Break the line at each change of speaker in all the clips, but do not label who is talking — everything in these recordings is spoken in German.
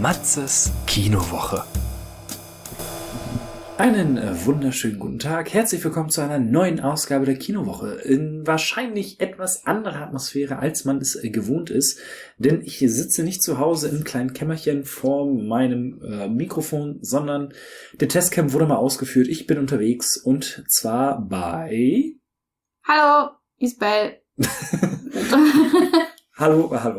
Matzes Kinowoche.
Einen wunderschönen guten Tag. Herzlich willkommen zu einer neuen Ausgabe der Kinowoche. In wahrscheinlich etwas anderer Atmosphäre, als man es gewohnt ist. Denn ich sitze nicht zu Hause im kleinen Kämmerchen vor meinem Mikrofon, sondern der Testcam wurde mal ausgeführt. Ich bin unterwegs und zwar bei...
Hallo, Isabel.
Hallo.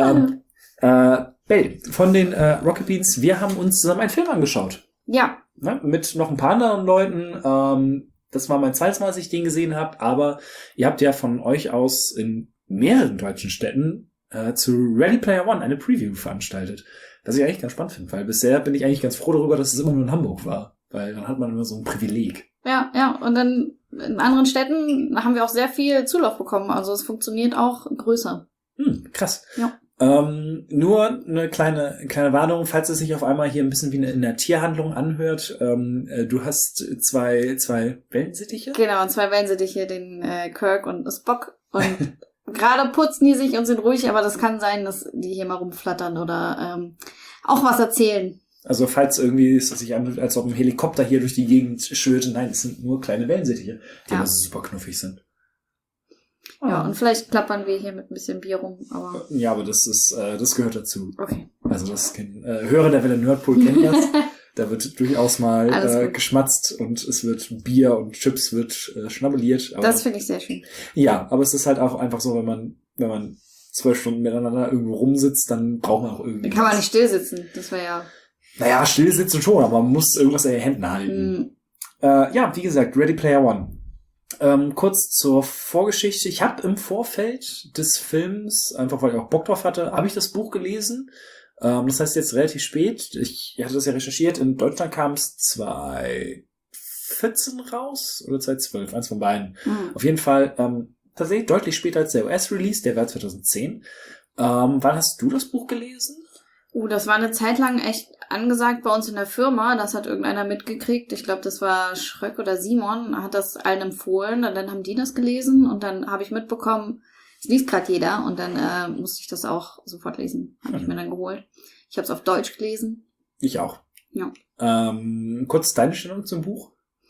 Bell, von den Rocket Beans, wir haben uns zusammen einen Film angeschaut.
Ja.
Ne, mit noch ein paar anderen Leuten. Das war mein zweites Mal, dass ich den gesehen habe, aber ihr habt ja von euch aus in mehreren deutschen Städten zu Ready Player One eine Preview veranstaltet. Was ich eigentlich ganz spannend finde, weil bisher bin ich eigentlich ganz froh darüber, dass es immer nur in Hamburg war, weil dann hat man immer so ein Privileg.
Ja, und dann in anderen Städten haben wir auch sehr viel Zulauf bekommen, also es funktioniert auch größer.
Krass.
Ja.
Nur eine kleine Warnung, falls es sich auf einmal hier ein bisschen wie in einer Tierhandlung anhört. Du hast zwei Wellensittiche?
Genau, 2 Wellensittiche, den Kirk und Spock. Und gerade putzen die sich und sind ruhig, aber das kann sein, dass die hier mal rumflattern oder auch was erzählen.
Also falls irgendwie es sich anhört, als ob ein Helikopter hier durch die Gegend schwirrt. Nein, es sind nur kleine Wellensittiche, die aber super knuffig sind.
Ja, und vielleicht klappern wir hier mit ein bisschen Bier rum, aber...
Ja, aber das gehört dazu.
Okay.
Also das Hörer der Welle Nerdpool kennen das. Da wird durchaus mal geschmatzt und es wird Bier und Chips wird schnabuliert.
Das finde ich sehr schön.
Ja, aber es ist halt auch einfach so, wenn man 12 Stunden miteinander irgendwo rumsitzt, dann braucht man auch irgendwie...
Dann kann man nicht still sitzen, das wäre ja...
Naja, still sitzen schon, aber man muss irgendwas in den Händen halten. Ja, wie gesagt, Ready Player One. Kurz zur Vorgeschichte. Ich habe im Vorfeld des Films, einfach weil ich auch Bock drauf hatte, habe ich das Buch gelesen. Das heißt jetzt relativ spät. Ich hatte das ja recherchiert. In Deutschland kam es 2014 raus oder 2012, eins von beiden. Auf jeden Fall tatsächlich deutlich später als der US-Release, der war 2010. Wann hast du das Buch gelesen?
Das war eine Zeit lang echt angesagt bei uns in der Firma. Das hat irgendeiner mitgekriegt. Ich glaube, das war Schröck oder Simon, hat das allen empfohlen. Und dann haben die das gelesen. Und dann habe ich mitbekommen, es liest gerade jeder. Und dann musste ich das auch sofort lesen. Habe ich mir dann geholt. Ich habe es auf Deutsch gelesen.
Ich auch.
Ja.
Kurz deine Stellung zum Buch?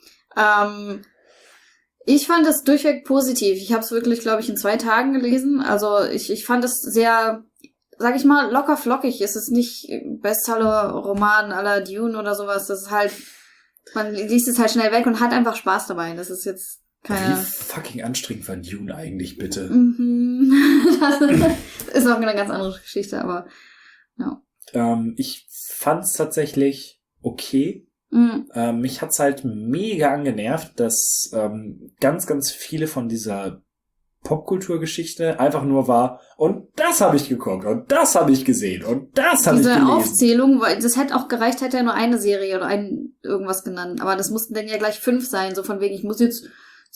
Ich fand es durchweg positiv. Ich habe es wirklich, glaube ich, in 2 Tagen gelesen. Also ich fand es sehr... Sag ich mal, locker flockig. Es ist nicht Bestseller-Roman à la Dune oder sowas. Das ist halt, man liest es halt schnell weg und hat einfach Spaß dabei. Das ist jetzt keine...
Wie fucking anstrengend war Dune eigentlich, bitte?
Das ist auch eine ganz andere Geschichte, aber ja.
Ich fand's tatsächlich okay. Mich hat's halt mega angenervt, dass ganz, ganz viele von dieser Popkulturgeschichte einfach nur war, und das habe ich geguckt und das habe ich gesehen und das habe ich gelesen.
Diese Aufzählung, weil das hätte auch gereicht, hätte er nur eine Serie oder irgendwas genannt, aber das mussten dann ja gleich 5 sein, so von wegen, ich muss jetzt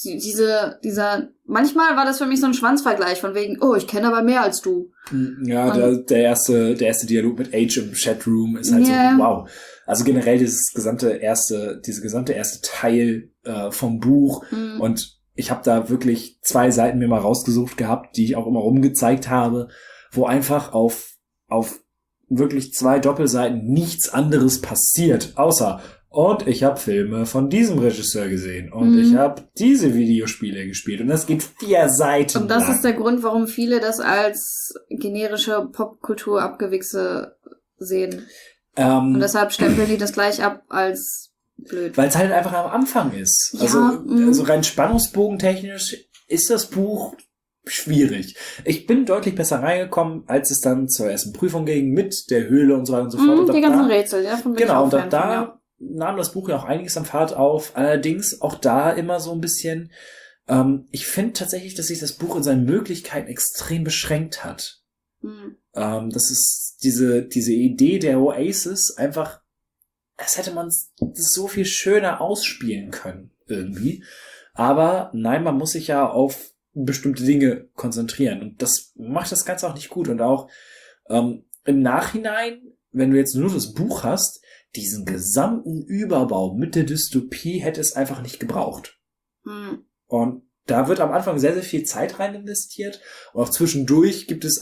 manchmal war das für mich so ein Schwanzvergleich, von wegen, oh, ich kenne aber mehr als du.
Ja, der erste Dialog mit Age im Chatroom ist halt so, wow. Also generell diese gesamte erste Teil vom Buch und ich habe da wirklich 2 Seiten mir mal rausgesucht gehabt, die ich auch immer rumgezeigt habe, wo einfach auf wirklich 2 Doppelseiten nichts anderes passiert, außer, und ich habe Filme von diesem Regisseur gesehen und ich habe diese Videospiele gespielt und das geht 4 Seiten
Und das
lang.
ist der Grund, warum viele das als generische Popkultur-Abgewichse sehen. Und deshalb stempeln die das gleich ab als blöd.
Weil es halt einfach am Anfang ist.
Ja,
also rein spannungsbogentechnisch ist das Buch schwierig. Ich bin deutlich besser reingekommen, als es dann zur ersten Prüfung ging, mit der Höhle und so weiter und so fort. Und
die ganzen Rätsel, ja.
Genau, und da nahm das Buch ja auch einiges an Fahrt auf. Allerdings auch da immer so ein bisschen, ich finde tatsächlich, dass sich das Buch in seinen Möglichkeiten extrem beschränkt hat. Das ist diese Idee der Oasis einfach, als hätte man so viel schöner ausspielen können, irgendwie. Aber nein, man muss sich ja auf bestimmte Dinge konzentrieren. Und das macht das Ganze auch nicht gut. Und auch im Nachhinein, wenn du jetzt nur das Buch hast, diesen gesamten Überbau mit der Dystopie hätte es einfach nicht gebraucht. Und da wird am Anfang sehr, sehr viel Zeit rein investiert. Und auch zwischendurch gibt es, also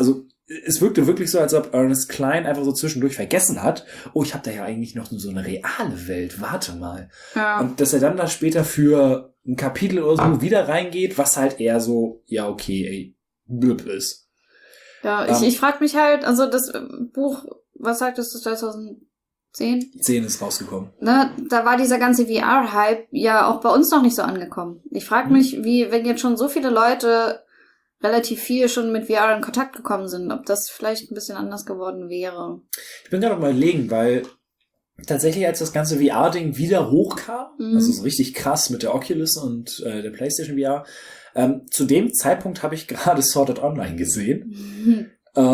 es wirkte wirklich so, als ob Ernest Cline einfach so zwischendurch vergessen hat, oh, ich habe da ja eigentlich noch so eine reale Welt, warte mal.
Ja.
Und dass er dann da später für ein Kapitel oder so wieder reingeht, was halt eher so, ja, okay, ey, blöd ist.
Ja, ich frage mich halt, also das Buch, was sagtest du, 2010?
10 ist rausgekommen.
Ne, da war dieser ganze VR-Hype ja auch bei uns noch nicht so angekommen. Ich frage mich, wie, wenn jetzt schon so viele Leute relativ viel schon mit VR in Kontakt gekommen sind, ob das vielleicht ein bisschen anders geworden wäre.
Ich bin gerade mal überlegen, weil tatsächlich, als das ganze VR-Ding wieder hochkam, also so richtig krass mit der Oculus und der PlayStation VR, zu dem Zeitpunkt habe ich gerade Sword Art Online gesehen.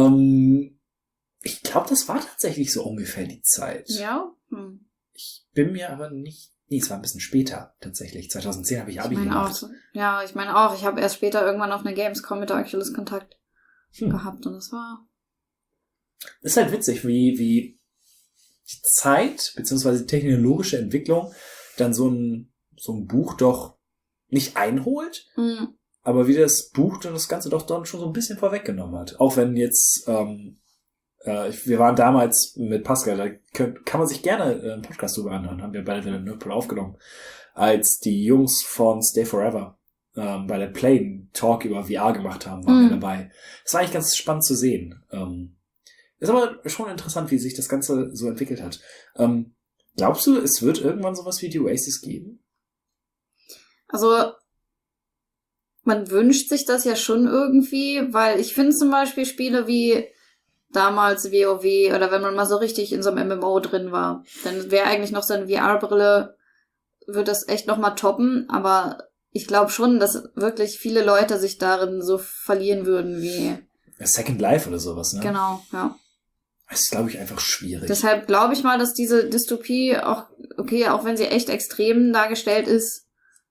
Ich glaube, das war tatsächlich so ungefähr die Zeit.
Ja?
Ich bin mir aber nicht... Nee, es war ein bisschen später, tatsächlich. 2010 habe ich Abi gemacht.
Ja, ich meine auch. Ich habe erst später irgendwann auf einer Gamescom mit der Oculus Kontakt gehabt und das war...
Das ist halt witzig, wie die Zeit, beziehungsweise die technologische Entwicklung dann so ein Buch doch nicht einholt, aber wie das Buch dann das Ganze doch dann schon so ein bisschen vorweggenommen hat. Auch wenn jetzt... wir waren damals mit Pascal, da kann man sich gerne einen Podcast drüber anhören, haben wir beide in der Nerdpool aufgenommen, als die Jungs von Stay Forever bei der Plane Talk über VR gemacht haben, waren wir dabei. Das war eigentlich ganz spannend zu sehen. Ist aber schon interessant, wie sich das Ganze so entwickelt hat. Glaubst du, es wird irgendwann sowas wie die Oasis geben?
Also, man wünscht sich das ja schon irgendwie, weil ich finde zum Beispiel Spiele wie damals WoW oder wenn man mal so richtig in so einem MMO drin war, dann wäre eigentlich noch so eine VR-Brille, würde das echt noch mal toppen, aber ich glaube schon, dass wirklich viele Leute sich darin so verlieren würden wie...
Second Life oder sowas, ne?
Genau, ja.
Das ist, glaube ich, einfach schwierig.
Deshalb glaube ich mal, dass diese Dystopie auch, okay, auch wenn sie echt extrem dargestellt ist,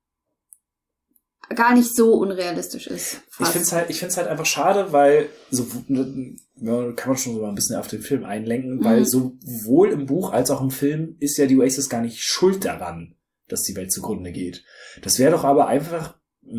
gar nicht so unrealistisch ist. Fast.
Ich find's halt einfach schade, weil so kann man schon so mal ein bisschen auf den Film einlenken, weil sowohl im Buch als auch im Film ist ja die Oasis gar nicht schuld daran, dass die Welt zugrunde geht. Das wäre doch aber einfach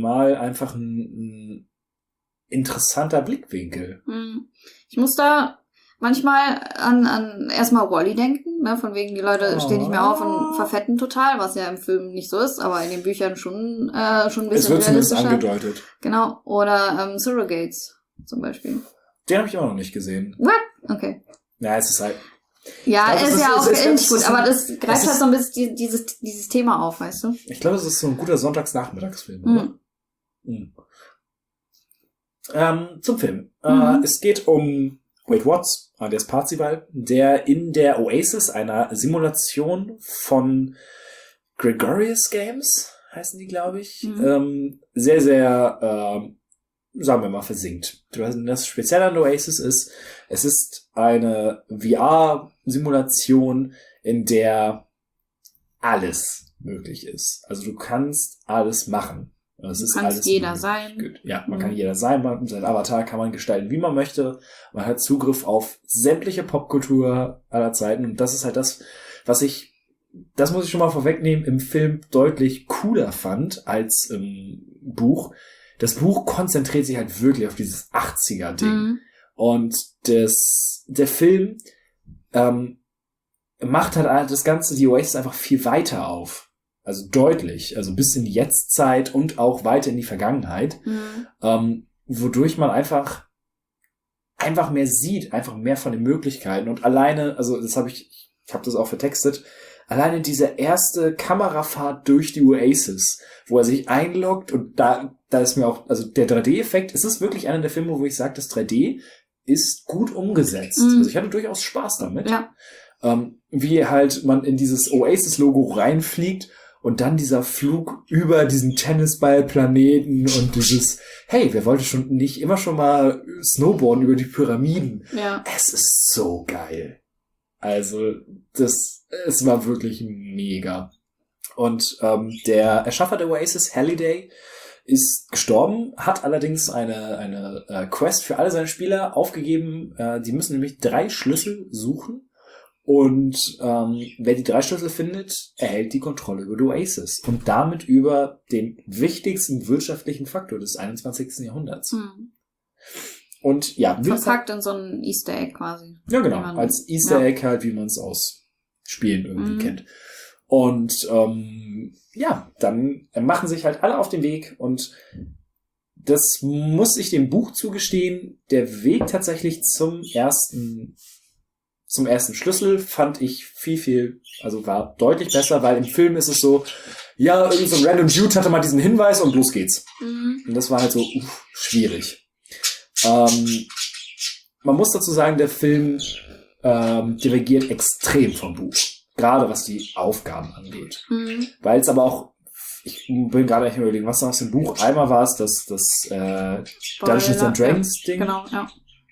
ein interessanter Blickwinkel.
Ich muss da manchmal an erstmal Wall-E denken, ne, von wegen die Leute stehen nicht mehr auf und verfetten total, was ja im Film nicht so ist, aber in den Büchern schon ein bisschen
realistischer. Es wird zumindest angedeutet.
Genau, oder Surrogates zum Beispiel.
Den habe ich auch noch nicht gesehen.
What? Okay.
Ja, es ist halt...
Ja, er ist ja auch ähnlich gut, aber das greift halt so ein bisschen dieses Thema auf, weißt du?
Ich glaube, das ist so ein guter Sonntagsnachmittagsfilm, oder? Zum Film. Es geht um Wade Watts, alias Parzival, der in der Oasis, einer Simulation von Gregorius Games, heißen die, glaube ich, sehr, sehr, sagen wir mal, versinkt. Das Spezielle an der Oasis ist, es ist eine VR-Simulation, in der alles möglich ist. Also du kannst alles machen. Es ist alles
jeder sein.
Gut. Ja, man kann jeder sein. Sein Avatar kann man gestalten, wie man möchte. Man hat Zugriff auf sämtliche Popkultur aller Zeiten. Und das ist halt das, das muss ich schon mal vorwegnehmen, im Film deutlich cooler fand als im Buch. Das Buch konzentriert sich halt wirklich auf dieses 80er-Ding. Und der Film macht halt das Ganze, die Oasis einfach viel weiter auf. Also deutlich, also bis in die Jetztzeit und auch weiter in die Vergangenheit, wodurch man einfach mehr sieht, einfach mehr von den Möglichkeiten und alleine, also ich habe das auch vertextet, alleine diese erste Kamerafahrt durch die Oasis, wo er sich einloggt und da ist mir auch, also der 3D-Effekt, es ist wirklich einer der Filme, wo ich sage, das 3D ist gut umgesetzt. Also ich hatte durchaus Spaß damit.
Ja.
Wie halt man in dieses Oasis-Logo reinfliegt und dann dieser Flug über diesen Tennisball-Planeten und dieses, hey, wer wollte schon nicht immer schon mal snowboarden über die Pyramiden?
Ja.
Es ist so geil. Also, es war wirklich mega. Und der Erschaffer der Oasis, Halliday, ist gestorben, hat allerdings eine Quest für alle seine Spieler aufgegeben. Die müssen nämlich 3 Schlüssel suchen. Und wer die 3 Schlüssel findet, erhält die Kontrolle über die Oasis und damit über den wichtigsten wirtschaftlichen Faktor des 21. Jahrhunderts. Und ja,
verpackt in so ein Easter Egg quasi.
Ja, genau. Als Easter Egg halt, wie man es aus Spielen irgendwie kennt. Und dann machen sich halt alle auf den Weg und das muss ich dem Buch zugestehen, der Weg tatsächlich zum ersten Schlüssel fand ich war deutlich besser, weil im Film ist es so, ja, irgend so ein random Dude hatte mal diesen Hinweis und los geht's. Und das war halt so schwierig. Man muss dazu sagen, der Film divergiert extrem vom Buch. Gerade was die Aufgaben angeht. Weil es aber auch, ich bin gerade nicht überlegen, was noch aus dem Buch? Einmal war es das Dungeons and Dragons Ding.
Genau, ja.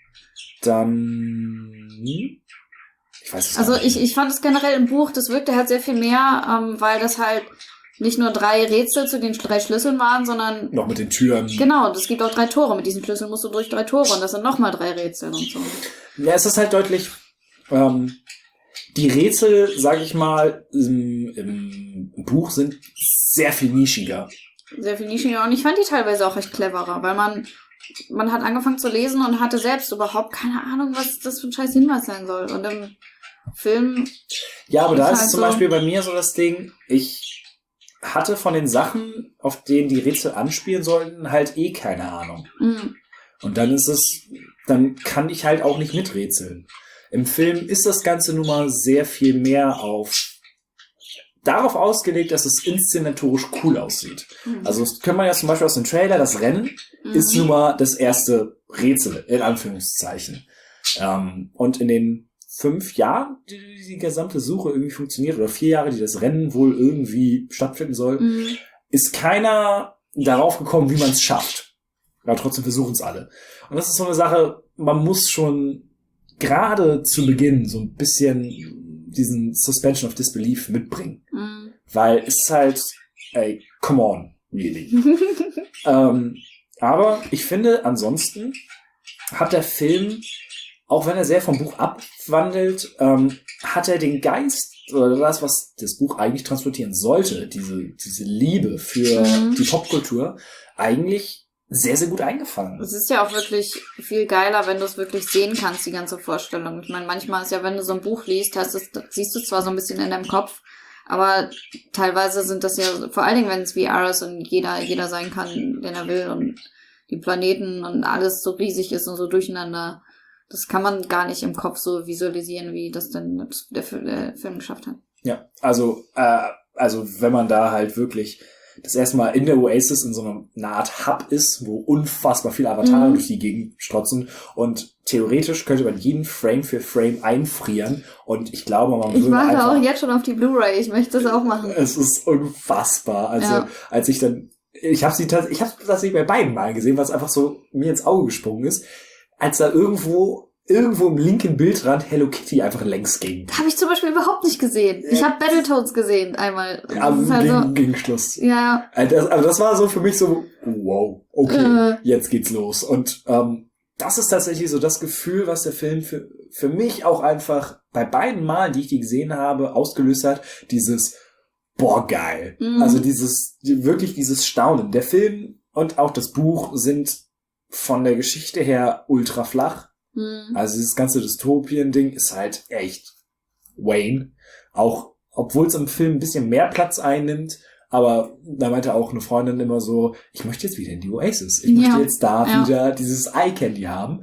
Dann, ich weiß es
Also
nicht.
ich fand es generell im Buch, das wirkte halt sehr viel mehr, weil das halt nicht nur 3 Rätsel zu den 3 Schlüsseln waren, sondern
noch mit den Türen.
Genau, es gibt auch 3 Tore. Mit diesen Schlüsseln musst du durch 3 Tore und das sind nochmal 3 Rätsel und so.
Ja, es ist halt deutlich, die Rätsel, sag ich mal, im Buch sind sehr viel nischiger.
Sehr viel nischiger und ich fand die teilweise auch recht cleverer, weil man hat angefangen zu lesen und hatte selbst überhaupt keine Ahnung, was das für ein scheiß Hinweis sein soll. Und im Film...
Ja, aber da ist
halt
zum Beispiel bei mir so das Ding, ich hatte von den Sachen, auf denen die Rätsel anspielen sollten, halt keine Ahnung. Und dann kann ich halt auch nicht miträtseln. Im Film ist das Ganze nun mal sehr viel mehr darauf ausgelegt, dass es inszenatorisch cool aussieht. Also das kann man ja zum Beispiel aus dem Trailer, das Rennen ist nun mal das erste Rätsel, in Anführungszeichen. Und in den 5 Jahren, die gesamte Suche irgendwie funktioniert, oder 4 Jahre, die das Rennen wohl irgendwie stattfinden soll, ist keiner darauf gekommen, wie man es schafft. Aber trotzdem versuchen es alle. Und das ist so eine Sache, man muss schon gerade zu Beginn so ein bisschen diesen Suspension of Disbelief mitbringen. Weil es ist halt, come on, really. Aber ich finde, ansonsten hat der Film, auch wenn er sehr vom Buch abwandelt, hat er den Geist, oder das, was das Buch eigentlich transportieren sollte, diese Liebe für die Popkultur, eigentlich sehr, sehr gut eingefangen.
Es ist ja auch wirklich viel geiler, wenn du es wirklich sehen kannst, die ganze Vorstellung. Ich meine, manchmal ist ja, wenn du so ein Buch liest, siehst du zwar so ein bisschen in deinem Kopf, aber teilweise sind das ja, vor allen Dingen, wenn es VR ist und jeder sein kann, den er will und die Planeten und alles so riesig ist und so durcheinander, das kann man gar nicht im Kopf so visualisieren, wie das denn der Film geschafft hat.
Ja, also wenn man da halt wirklich das erste Mal in der Oasis in so einer Art Hub ist, wo unfassbar viele Avatare durch die Gegend strotzen und theoretisch könnte man jeden Frame für Frame einfrieren und ich glaube, man würde
Ich warte
einfach,
auch jetzt schon auf die Blu-ray, ich möchte das auch machen.
es ist unfassbar. Also als ich habe tatsächlich bei beiden Mal gesehen, was einfach so mir ins Auge gesprungen ist, als da irgendwo im linken Bildrand Hello Kitty einfach längs ging.
Habe ich zum Beispiel überhaupt nicht gesehen. Ich habe Battletoads gesehen einmal.
Gegen Schluss.
Ja.
Aber das war so für mich so, wow, okay, jetzt geht's los. Und das ist tatsächlich so das Gefühl, was der Film für mich auch einfach bei beiden Malen, die ich die gesehen habe, ausgelöst hat. Dieses, boah, geil. Also wirklich dieses Staunen. Der Film und auch das Buch sind von der Geschichte her ultra flach. Also dieses ganze Dystopien-Ding ist halt echt Wayne. Auch, obwohl es im Film ein bisschen mehr Platz einnimmt, aber da meinte auch eine Freundin immer so, ich möchte jetzt wieder in die Oasis. Ich möchte jetzt da wieder dieses Eye-Candy haben.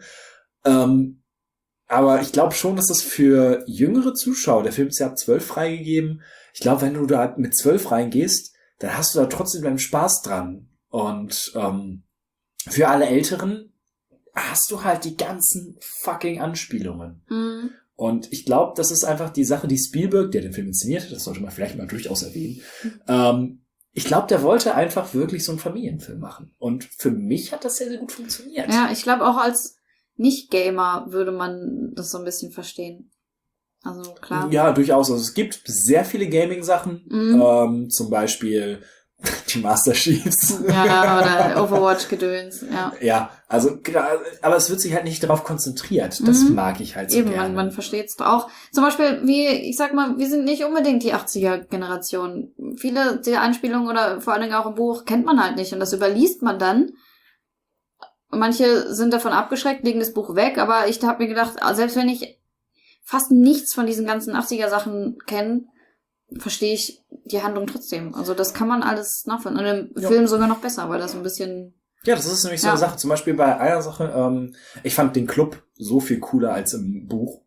Aber ich glaube schon, dass das für jüngere Zuschauer, der Film ist ja ab 12 freigegeben, ich glaube, wenn du da mit 12 reingehst, dann hast du da trotzdem deinen Spaß dran. Und für alle Älteren hast du halt die ganzen fucking Anspielungen. Und ich glaube, das ist einfach die Sache, die Spielberg, der den Film inszeniert hat, das sollte man vielleicht mal durchaus erwähnen, ich glaube, der wollte einfach wirklich so einen Familienfilm machen. Und für mich hat das sehr, sehr gut funktioniert.
Ja, ich glaube auch als Nicht-Gamer würde man das so ein bisschen verstehen. Also klar.
Ja, durchaus. Also es gibt sehr viele Gaming-Sachen, zum Beispiel die Master Chiefs.
Ja, oder Overwatch-Gedöns, ja.
Ja, also, aber es wird sich halt nicht darauf konzentriert. Das mag ich halt so
Eben,
gerne.
man versteht es auch. Zum Beispiel, ich sag mal, wir sind nicht unbedingt die 80er-Generation. Viele der Anspielungen oder vor allen Dingen auch im Buch kennt man halt nicht und das überliest man dann. manche sind davon abgeschreckt, legen das Buch weg, aber ich habe mir gedacht, selbst wenn ich fast nichts von diesen ganzen 80er-Sachen kenne, verstehe ich die Handlung trotzdem. Also das kann man alles nachvollziehen. Und im Film sogar noch besser, weil das ein bisschen...
Ja, das ist nämlich so eine Sache. Zum Beispiel bei einer Sache, ich fand den Club so viel cooler als im Buch.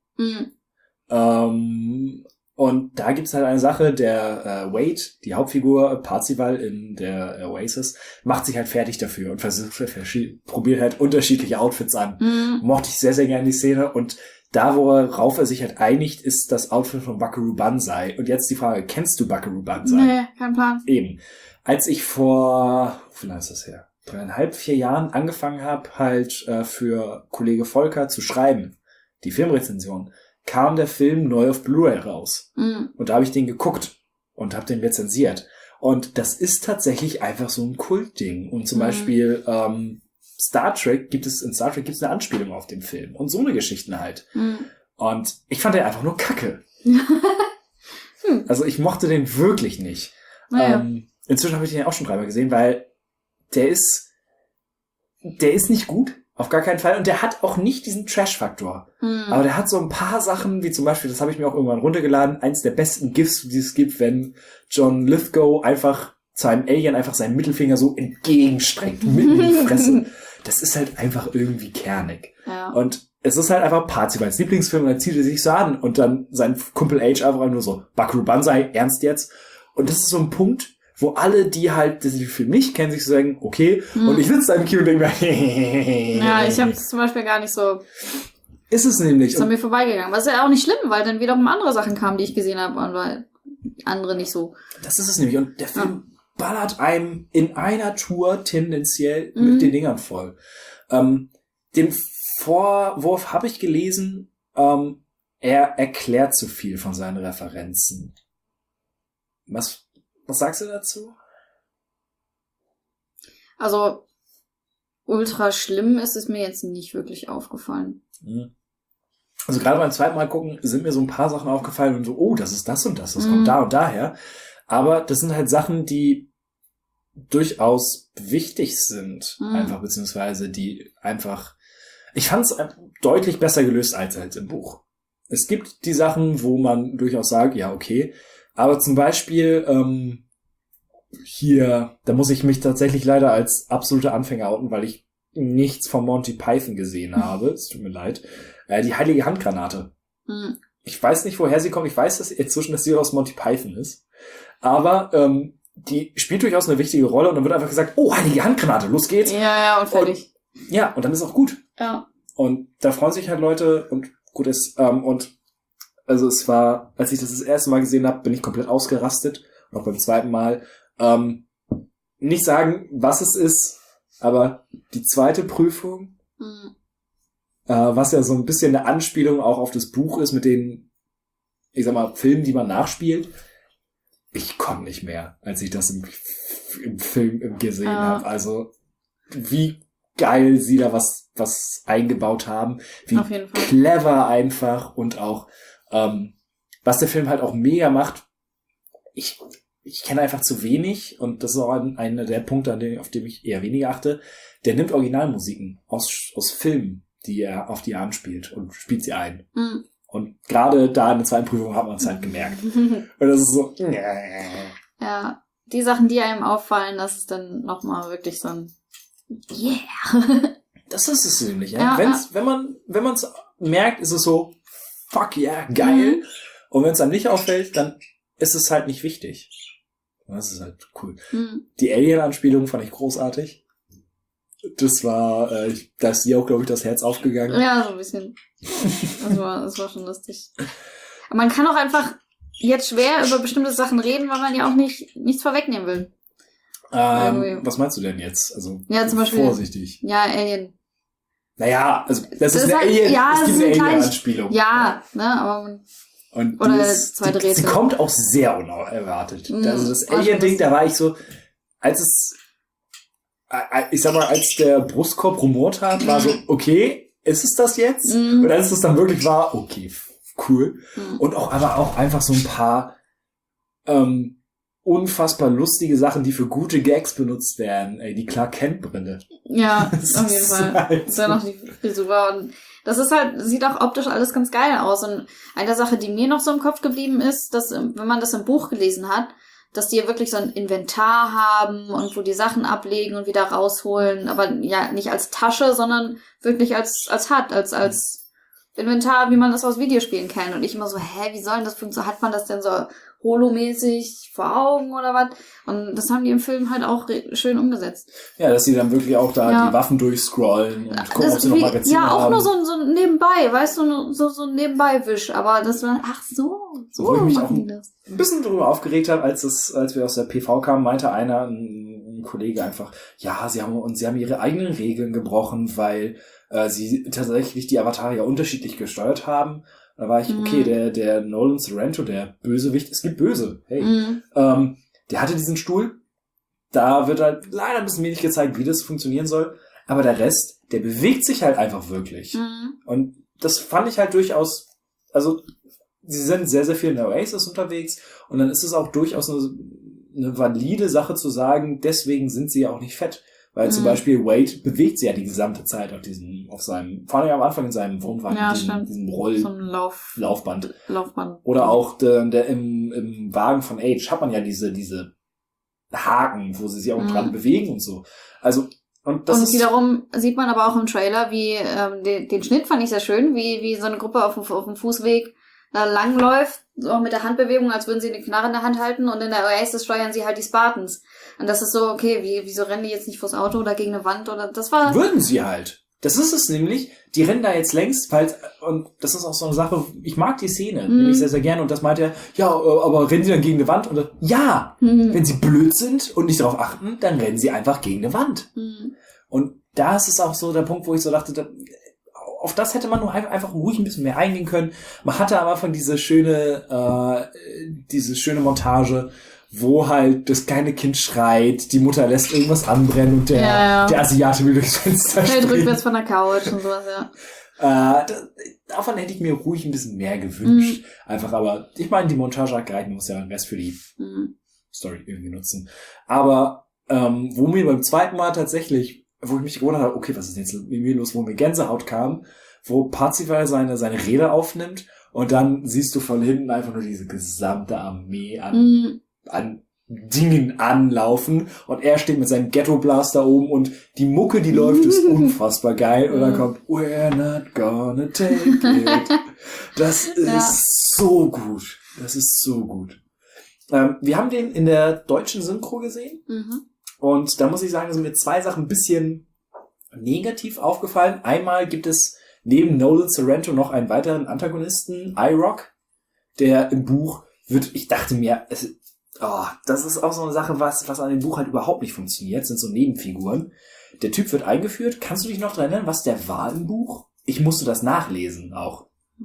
Und da gibt's halt eine Sache, der Wade, die Hauptfigur, Parzival in der Oasis, macht sich halt fertig dafür und probiert halt unterschiedliche Outfits an. Mochte ich sehr, sehr gerne die Szene. Und da, worauf er sich halt einigt, ist das Outfit von Buckaroo Banzai. Und jetzt die Frage, kennst du Buckaroo Banzai?
Nee, kein Plan.
Eben. Als ich vor, wie lange ist das her? 3,5, 4 Jahren angefangen habe, halt für Kollege Volker zu schreiben, die Filmrezension, kam der Film neu auf Blu-ray raus. Und da habe ich den geguckt und habe den rezensiert. Und das ist tatsächlich einfach so ein Kultding. Und zum Beispiel in Star Trek gibt es eine Anspielung auf den Film. Und so eine Geschichten halt. Und ich fand den einfach nur kacke. Also ich mochte den wirklich nicht.
Naja.
Inzwischen habe ich den ja auch schon 3-mal gesehen, weil der ist nicht gut. Auf gar keinen Fall. Und der hat auch nicht diesen Trash-Faktor. Aber der hat so ein paar Sachen, wie zum Beispiel, das habe ich mir auch irgendwann runtergeladen, eins der besten GIFs, die es gibt, wenn John Lithgow einfach zu einem Alien einfach seinen Mittelfinger so entgegenstreckt, mitten in die Fresse. Das ist halt einfach irgendwie kernig.
Ja.
Und es ist halt einfach Parzivals Lieblingsfilm und dann zieht er sich so an und dann sein Kumpel H einfach nur so, Buckaroo Banzai, ernst jetzt? Und das ist so ein Punkt, wo alle, die halt den Film nicht kennen, sich so sagen, okay, und ich sitze da im Kino und denke mir,
ja, ich habe es zum Beispiel gar nicht so...
Ist es nämlich.
Ist an mir vorbeigegangen. Was ja auch nicht schlimm, weil dann wiederum andere Sachen kamen, die ich gesehen habe, und weil andere nicht so.
Das ist es nämlich. Und der Film ballert einem in einer Tour tendenziell mit den Dingern voll. Den Vorwurf habe ich gelesen, er erklärt zu viel von seinen Referenzen. Was sagst du dazu?
Also, ultra schlimm ist es mir jetzt nicht wirklich aufgefallen.
Also gerade beim zweiten Mal gucken sind mir so ein paar Sachen aufgefallen und so, oh, das ist das und das kommt da und daher. Aber das sind halt Sachen, die durchaus wichtig sind, einfach, beziehungsweise die einfach, ich fand es deutlich besser gelöst als halt im Buch. Es gibt die Sachen, wo man durchaus sagt, ja, okay, aber zum Beispiel hier, da muss ich mich tatsächlich leider als absoluter Anfänger outen, weil ich nichts von Monty Python gesehen habe. Es tut mir leid. Die heilige Handgranate. Ich weiß nicht, woher sie kommt. Ich weiß dass inzwischen, dass sie aus Monty Python ist. Aber die spielt durchaus eine wichtige Rolle und dann wird einfach gesagt, oh, heilige Handgranate, los geht's.
Ja, und fertig.
Und dann ist auch gut.
Ja.
Und da freuen sich halt Leute und gut ist. Und also es war, als ich das erste Mal gesehen habe, bin ich komplett ausgerastet. Und auch beim zweiten Mal. Nicht sagen, was es ist, aber die zweite Prüfung, was ja so ein bisschen eine Anspielung auch auf das Buch ist mit den, ich sag mal, Filmen, die man nachspielt. Ich konnte nicht mehr, als ich das im Film gesehen habe. Also wie geil sie da was eingebaut haben, wie clever einfach und auch was der Film halt auch mega macht. Ich kenne einfach zu wenig und das ist auch einer der Punkte, auf dem ich eher weniger achte. Der nimmt Originalmusiken aus Filmen, auf die er anspielt und spielt sie ein. Und gerade da in der zweiten Prüfung hat man es halt gemerkt. Und das ist so...
Ja, die Sachen, die einem auffallen, das ist dann nochmal wirklich so ein Yeah.
Das ist es nämlich. Ja? Wenn man es merkt, ist es so fuck yeah, geil. Und wenn es einem nicht auffällt, dann ist es halt nicht wichtig. Das ist halt cool. Die Alien-Anspielung fand ich großartig. Das war, da ist dir auch, glaube ich, das Herz aufgegangen.
Ja, so ein bisschen. Das war schon lustig. Aber man kann auch einfach jetzt schwer über bestimmte Sachen reden, weil man ja auch nichts vorwegnehmen will.
Was meinst du denn jetzt? Also,
ja, zum Beispiel,
vorsichtig.
Ja, Alien.
Naja, also, das ist eine
halt,
Alien,
ja,
es gibt eine Alien-Anspielung.
Ja, ne, aber...
Und
oder zweite Rätsel.
Sie kommt auch sehr unerwartet. Also das Alien-Ding, da war ich so, ich sag mal, als der Brustkorb rumort hat, war so, okay, ist es das jetzt? Und als es dann wirklich war, okay, cool. Und aber auch einfach so ein paar unfassbar lustige Sachen, die für gute Gags benutzt werden. Ey, die Clark-Kent-Brille.
Ja,
Das
auf jeden
ist
Fall.
halt
Und dann noch die Frisur und das ist halt, sieht auch optisch alles ganz geil aus. Und eine Sache, die mir noch so im Kopf geblieben ist, dass, wenn man das im Buch gelesen hat, dass die ja wirklich so ein Inventar haben und wo die Sachen ablegen und wieder rausholen, aber ja, nicht als Tasche, sondern wirklich als Hut, als Inventar, wie man das aus Videospielen kennt. Und ich immer so, wie soll denn das funktionieren? Hat man das denn so holomäßig vor Augen oder was? Und das haben die im Film halt auch schön umgesetzt.
Ja, dass sie dann wirklich auch da die Waffen durchscrollen und gucken,
das
ob sie noch Magazine haben.
Ja, auch nur so ein Nebenbei, weißt du, so ein Nebenbei-Wisch. Aber das war,
Wo ich mich auch
machen die das.
ein bisschen darüber aufgeregt habe, als wir aus der PV kamen, meinte ein Kollege einfach, ja, sie haben ihre eigenen Regeln gebrochen, weil sie tatsächlich die Avatare unterschiedlich gesteuert haben. Da war ich, okay, der Nolan Sorrento, der Bösewicht, es gibt Böse, hey. Der hatte diesen Stuhl, da wird halt leider ein bisschen wenig gezeigt, wie das funktionieren soll, aber der Rest, der bewegt sich halt einfach wirklich. Und das fand ich halt durchaus, also sie sind sehr, sehr viel in der Oasis unterwegs und dann ist es auch durchaus eine valide Sache zu sagen, deswegen sind sie ja auch nicht fett. Weil zum Beispiel Wade bewegt sich ja die gesamte Zeit vor allem am Anfang in seinem Wohnwagen, diesem
so ein
Laufband.
Laufband.
Oder auch der im Wagen von Age hat man ja diese Haken, wo sie sich auch dran bewegen und so. Also, und
wiederum sieht man aber auch im Trailer, wie, den Schnitt fand ich sehr schön, wie so eine Gruppe auf dem Fußweg da langläuft, so mit der Handbewegung, als würden sie eine Knarre in der Hand halten und in der Oasis steuern sie halt die Spartans. Und das ist so, okay, wieso rennen die jetzt nicht vors Auto oder gegen eine Wand oder das war...
Würden sie halt. Das ist es nämlich. Die rennen da jetzt längst, und das ist auch so eine Sache, ich mag die Szene, nämlich sehr, sehr gerne und das meinte er, ja, aber rennen sie dann gegen eine Wand? Und ja, wenn sie blöd sind und nicht darauf achten, dann rennen sie einfach gegen eine Wand. Und da ist es auch so der Punkt, wo ich so dachte, auf das hätte man nur einfach ruhig ein bisschen mehr eingehen können. Man hatte am Anfang diese schöne Montage, wo halt das kleine Kind schreit, die Mutter lässt irgendwas anbrennen und der Asiate will durchs Fenster springen.
Fällt rückwärts von der Couch und sowas, ja.
Davon hätte ich mir ruhig ein bisschen mehr gewünscht. Einfach, aber ich meine, die Montage hat gereicht, man muss ja den Rest für die Story irgendwie nutzen. Aber wo mir beim zweiten Mal tatsächlich, wo ich mich gewundert habe, okay, was ist jetzt mit mir los, wo mir Gänsehaut kam, wo Parzival seine Rede aufnimmt und dann siehst du von hinten einfach nur diese gesamte Armee an Dingen anlaufen und er steht mit seinem Ghetto-Blaster oben und die Mucke, die läuft, ist unfassbar geil und dann kommt We're not gonna take it. Das ist so gut. Das ist so gut. Wir haben den in der deutschen Synchro gesehen. Und da muss ich sagen, sind mir zwei Sachen ein bisschen negativ aufgefallen. Einmal gibt es neben Nolan Sorrento noch einen weiteren Antagonisten, I-Rock, der im Buch ich dachte mir, das ist auch so eine Sache, was an dem Buch halt überhaupt nicht funktioniert, sind so Nebenfiguren. Der Typ wird eingeführt. Kannst du dich noch daran erinnern, was der war im Buch? Ich musste das nachlesen auch.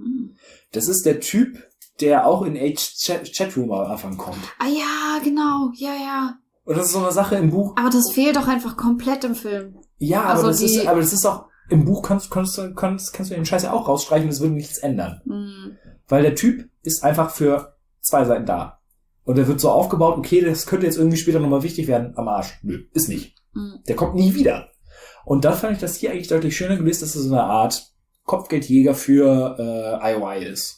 Das ist der Typ, der auch in Age Chatroom am Anfang kommt.
Ah ja, genau. Ja.
Und das ist so eine Sache im Buch.
Aber das fehlt doch einfach komplett im Film.
Ja, aber das ist auch, im Buch kannst du den Scheiß ja auch rausstreichen, das würde nichts ändern. Weil der Typ ist einfach für 2 Seiten da. Und der wird so aufgebaut, okay, das könnte jetzt irgendwie später nochmal wichtig werden, am Arsch. Nö, ist nicht. Der kommt nie wieder. Und da fand ich das hier eigentlich deutlich schöner gelöst, dass es so eine Art Kopfgeldjäger für IOI ist.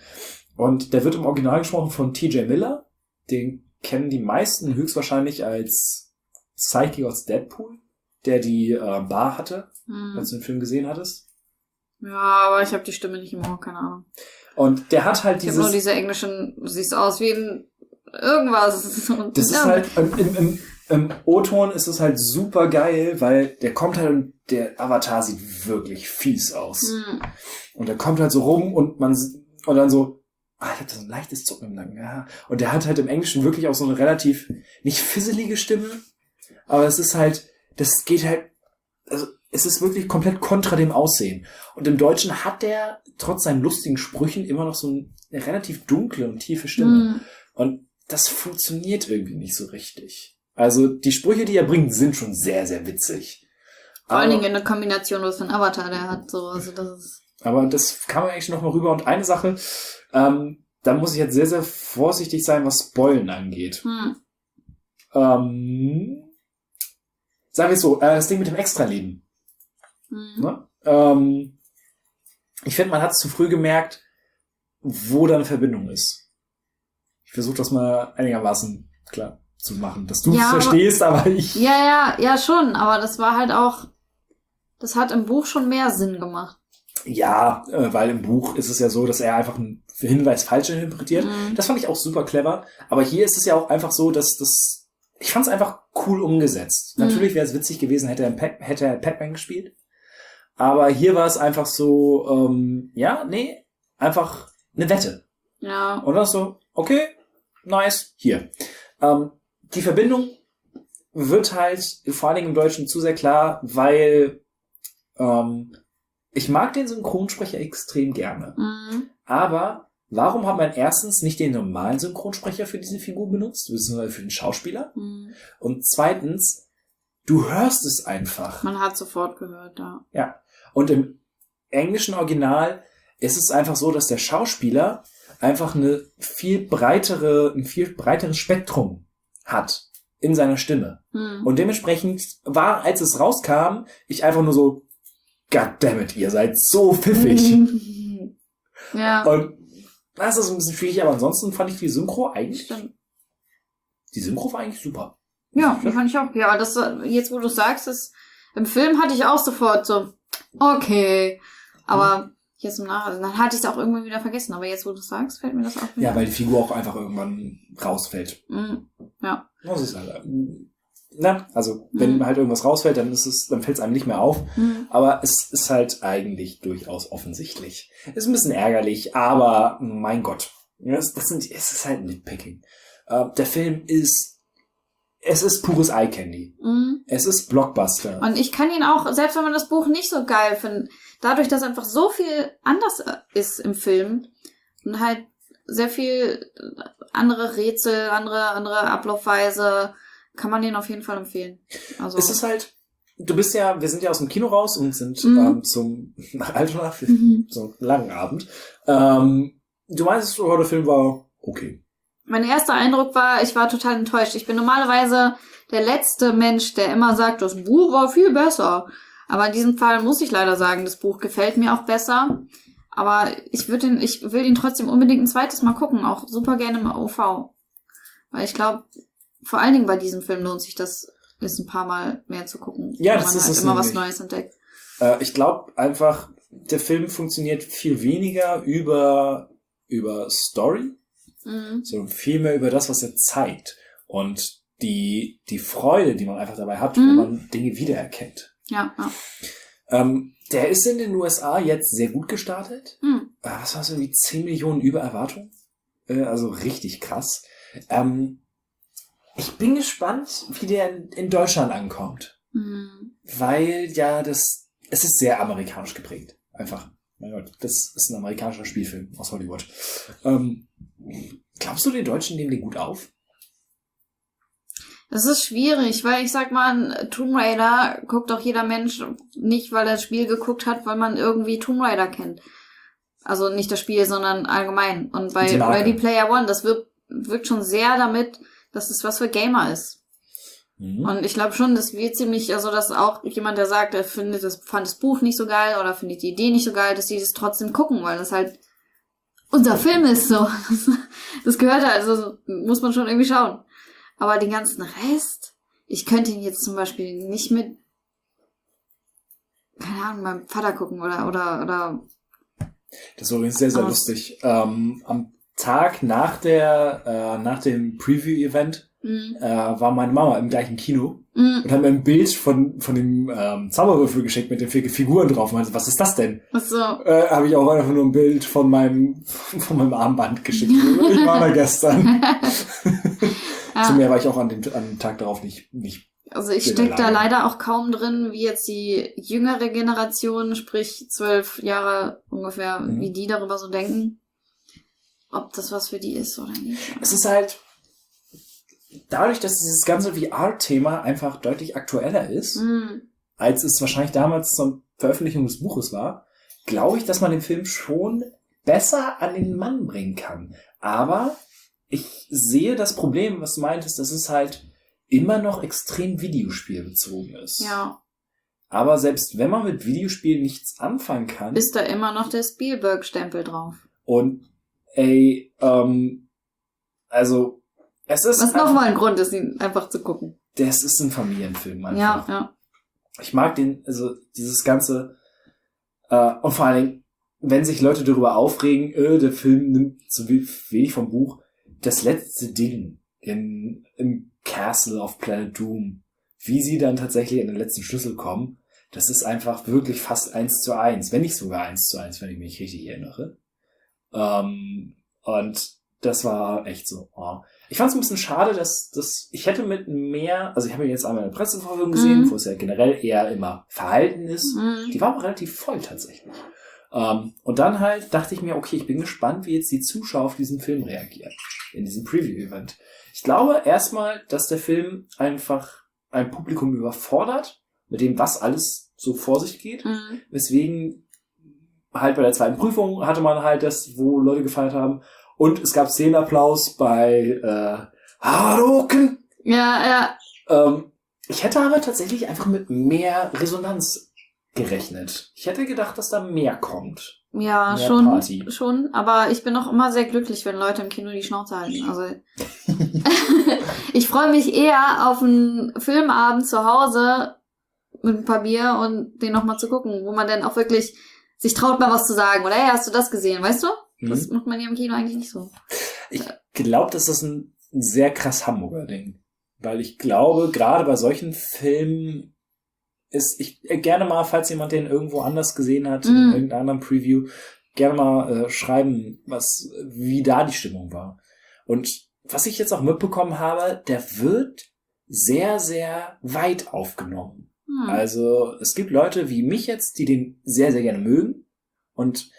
Und der wird im Original gesprochen von T.J. Miller, den kennen die meisten höchstwahrscheinlich als Psyche aus Deadpool, der die Bar hatte, als du den Film gesehen hattest.
Ja, aber ich habe die Stimme nicht im Ohr, keine Ahnung.
Und der hat halt
ich habe nur diese englischen, du siehst aus wie ein irgendwas.
Das ist halt, im O-Ton ist es halt super geil, weil der kommt halt und der Avatar sieht wirklich fies aus. Und der kommt halt so rum und dann so, ich hab da so ein leichtes Zucken im Nacken, ja. Und der hat halt im Englischen wirklich auch so eine relativ, nicht fisselige Stimme, aber es ist halt, das geht halt, also es ist wirklich komplett kontra dem Aussehen. Und im Deutschen hat der trotz seinen lustigen Sprüchen immer noch so eine relativ dunkle und tiefe Stimme. Und das funktioniert irgendwie nicht so richtig. Also die Sprüche, die er bringt, sind schon sehr, sehr witzig.
Vor allen Dingen in der Kombination, was für ein Avatar der hat, so, also das ist.
Aber das kam eigentlich noch mal rüber. Und eine Sache, da muss ich jetzt sehr, sehr vorsichtig sein, was Spoilen angeht. sagen wir es so, das Ding mit dem Extraleben. Ne? Ich finde, man hat es zu früh gemerkt, wo da eine Verbindung ist. Ich versuche das mal einigermaßen klar zu machen, dass du es verstehst, aber ich...
Ja, schon, aber das war halt auch, das hat im Buch schon mehr Sinn gemacht.
Ja, weil im Buch ist es ja so, dass er einfach einen Hinweis falsch interpretiert. Das fand ich auch super clever, aber hier ist es ja auch einfach so, dass das... Ich fand es einfach cool umgesetzt. Natürlich wäre es witzig gewesen, hätte er Pac-Man gespielt, aber hier war es einfach so, einfach eine Wette.
Ja.
Und dann so, okay, nice, hier. Die Verbindung wird halt vor allen Dingen im Deutschen zu sehr klar, weil ich mag den Synchronsprecher extrem gerne. Aber warum hat man erstens nicht den normalen Synchronsprecher für diese Figur benutzt, beziehungsweise für den Schauspieler? Und zweitens, du hörst es einfach.
Man hat sofort gehört, ja.
Ja. Und im englischen Original ist es einfach so, dass der Schauspieler einfach ein viel breiteres Spektrum hat in seiner Stimme. Und dementsprechend war, als es rauskam, ich einfach nur so, goddammit, ihr seid so pfiffig.
Ja.
Und das ist ein bisschen schwierig, aber ansonsten fand ich die Synchro eigentlich, die Synchro war eigentlich super.
Ja, die fand ich auch. Ja, das, jetzt wo du sagst, im Film hatte ich auch sofort so, okay, aber jetzt im Nachhinein, dann hatte ich es auch irgendwann wieder vergessen, aber jetzt wo du sagst, fällt mir das auch wieder.
Ja, weil die Figur auch einfach irgendwann rausfällt.
Ja.
Das ist halt, also wenn halt irgendwas rausfällt, dann fällt es einem nicht mehr auf. Aber es ist halt eigentlich durchaus offensichtlich. Ist ein bisschen ärgerlich, aber mein Gott, es ist halt Nitpicking. Der Film es ist pures Eye-Candy. Es ist Blockbuster.
Und ich kann ihn auch, selbst wenn man das Buch nicht so geil findet, dadurch, dass einfach so viel anders ist im Film und halt sehr viel andere Rätsel, andere Ablaufweise, kann man den auf jeden Fall empfehlen. Also
es ist halt, wir sind ja aus dem Kino raus und sind nach Altona für so einen langen Abend. Du meinst, der Film war okay.
Mein erster Eindruck war, ich war total enttäuscht. Ich bin normalerweise der letzte Mensch, der immer sagt, das Buch war viel besser. Aber in diesem Fall muss ich leider sagen, das Buch gefällt mir auch besser. Aber ich will ihn trotzdem unbedingt ein zweites Mal gucken, auch super gerne im OV. Weil ich glaube, vor allen Dingen bei diesem Film lohnt sich das, ein paar Mal mehr zu gucken.
Ja,
weil
das
man
ist
halt
es
immer
nämlich.
was Neues entdeckt.
Ich glaube einfach, der Film funktioniert viel weniger über Story, sondern viel mehr über das, was er zeigt. Und die Freude, die man einfach dabei hat, wenn man Dinge wiedererkennt.
Ja.
Der ist in den USA jetzt sehr gut gestartet. Das war so wie 10 Millionen über Erwartung. Also richtig krass. Ich bin gespannt, wie der in Deutschland ankommt. Weil ja es ist sehr amerikanisch geprägt. Einfach. Mein Gott, das ist ein amerikanischer Spielfilm aus Hollywood. Glaubst du, die Deutschen nehmen den gut auf?
Das ist schwierig, weil ich sag mal, Tomb Raider guckt auch jeder Mensch nicht, weil er das Spiel geguckt hat, weil man irgendwie Tomb Raider kennt. Also nicht das Spiel, sondern allgemein. Und bei Ready Player One, das wirkt schon sehr damit, dass es was für Gamer ist. Und ich glaube schon, das wird ziemlich, also dass auch jemand, der sagt, er fand das Buch nicht so geil oder findet die Idee nicht so geil, dass sie das trotzdem gucken, weil das halt unser Film ist so. Das gehört halt, also muss man schon irgendwie schauen. Aber den ganzen Rest, ich könnte ihn jetzt zum Beispiel nicht mit, keine Ahnung, meinem Vater gucken oder.
Das war übrigens sehr, sehr lustig. Am Tag nach dem Preview-Event war meine Mama im gleichen Kino und hat mir ein Bild von dem Zauberwürfel geschickt mit den 4 Figuren drauf und meinte, was ist das denn?
Ach so.
Habe ich auch einfach nur ein Bild von meinem Armband geschickt. Ich war da gestern.
Ja.
Zu mehr war ich auch an dem Tag darauf nicht.
Also ich stecke da leider auch kaum drin, wie jetzt die jüngere Generation, sprich 12 Jahre ungefähr, wie die darüber so denken. Ob das was für die ist oder nicht.
Es ist halt dadurch, dass dieses ganze VR-Thema einfach deutlich aktueller ist, als es wahrscheinlich damals zur Veröffentlichung des Buches war, glaube ich, dass man den Film schon besser an den Mann bringen kann. Aber ich sehe das Problem, was du meintest, das ist halt, immer noch extrem videospielbezogen ist.
Ja.
Aber selbst wenn man mit Videospielen nichts anfangen kann.
Ist da immer noch der Spielberg-Stempel drauf.
Und also es ist.
Was nochmal ein Grund ist, ihn einfach zu gucken.
Das ist ein Familienfilm einfach.
Ja.
Ich mag dieses ganze, und vor allen Dingen, wenn sich Leute darüber aufregen, der Film nimmt zu wenig vom Buch, das letzte Ding im Castle of Planet Doom, wie sie dann tatsächlich in den letzten Schlüssel kommen, das ist einfach wirklich fast 1:1, wenn nicht sogar 1:1, wenn ich mich richtig erinnere. Und das war echt so. Oh. Ich fand es ein bisschen schade, dass ich hätte mit mehr, also ich habe jetzt einmal eine Pressevorführung gesehen, wo es ja generell eher immer verhalten ist. Die war aber relativ voll tatsächlich. Und dann halt dachte ich mir, okay, ich bin gespannt, wie jetzt die Zuschauer auf diesen Film reagieren. In diesem Preview-Event. Ich glaube erstmal, dass der Film einfach ein Publikum überfordert, mit dem, was alles so vor sich geht. Weswegen halt bei der zweiten Prüfung hatte man halt das, wo Leute gefeiert haben. Und es gab Szenenapplaus bei Haruken.
Ja.
Ich hätte aber tatsächlich einfach mit mehr Resonanz gerechnet. Ich hätte gedacht, dass da mehr kommt.
Ja,
mehr
schon. Aber ich bin auch immer sehr glücklich, wenn Leute im Kino die Schnauze halten. Also ich freue mich eher auf einen Filmabend zu Hause mit ein paar Bier und den nochmal zu gucken, wo man dann auch wirklich sich traut, mal was zu sagen. Oder, hey, hast du das gesehen, weißt du? Das macht man ja im Kino eigentlich nicht so.
Ich glaube, das ist ein sehr krass Hamburger Ding. Weil ich glaube, gerade bei solchen Filmen ich gerne mal, falls jemand den irgendwo anders gesehen hat, in irgendeinem anderen Preview, gerne mal schreiben, wie da die Stimmung war. Und was ich jetzt auch mitbekommen habe, der wird sehr, sehr weit aufgenommen. Also es gibt Leute wie mich jetzt, die den sehr, sehr gerne mögen. Und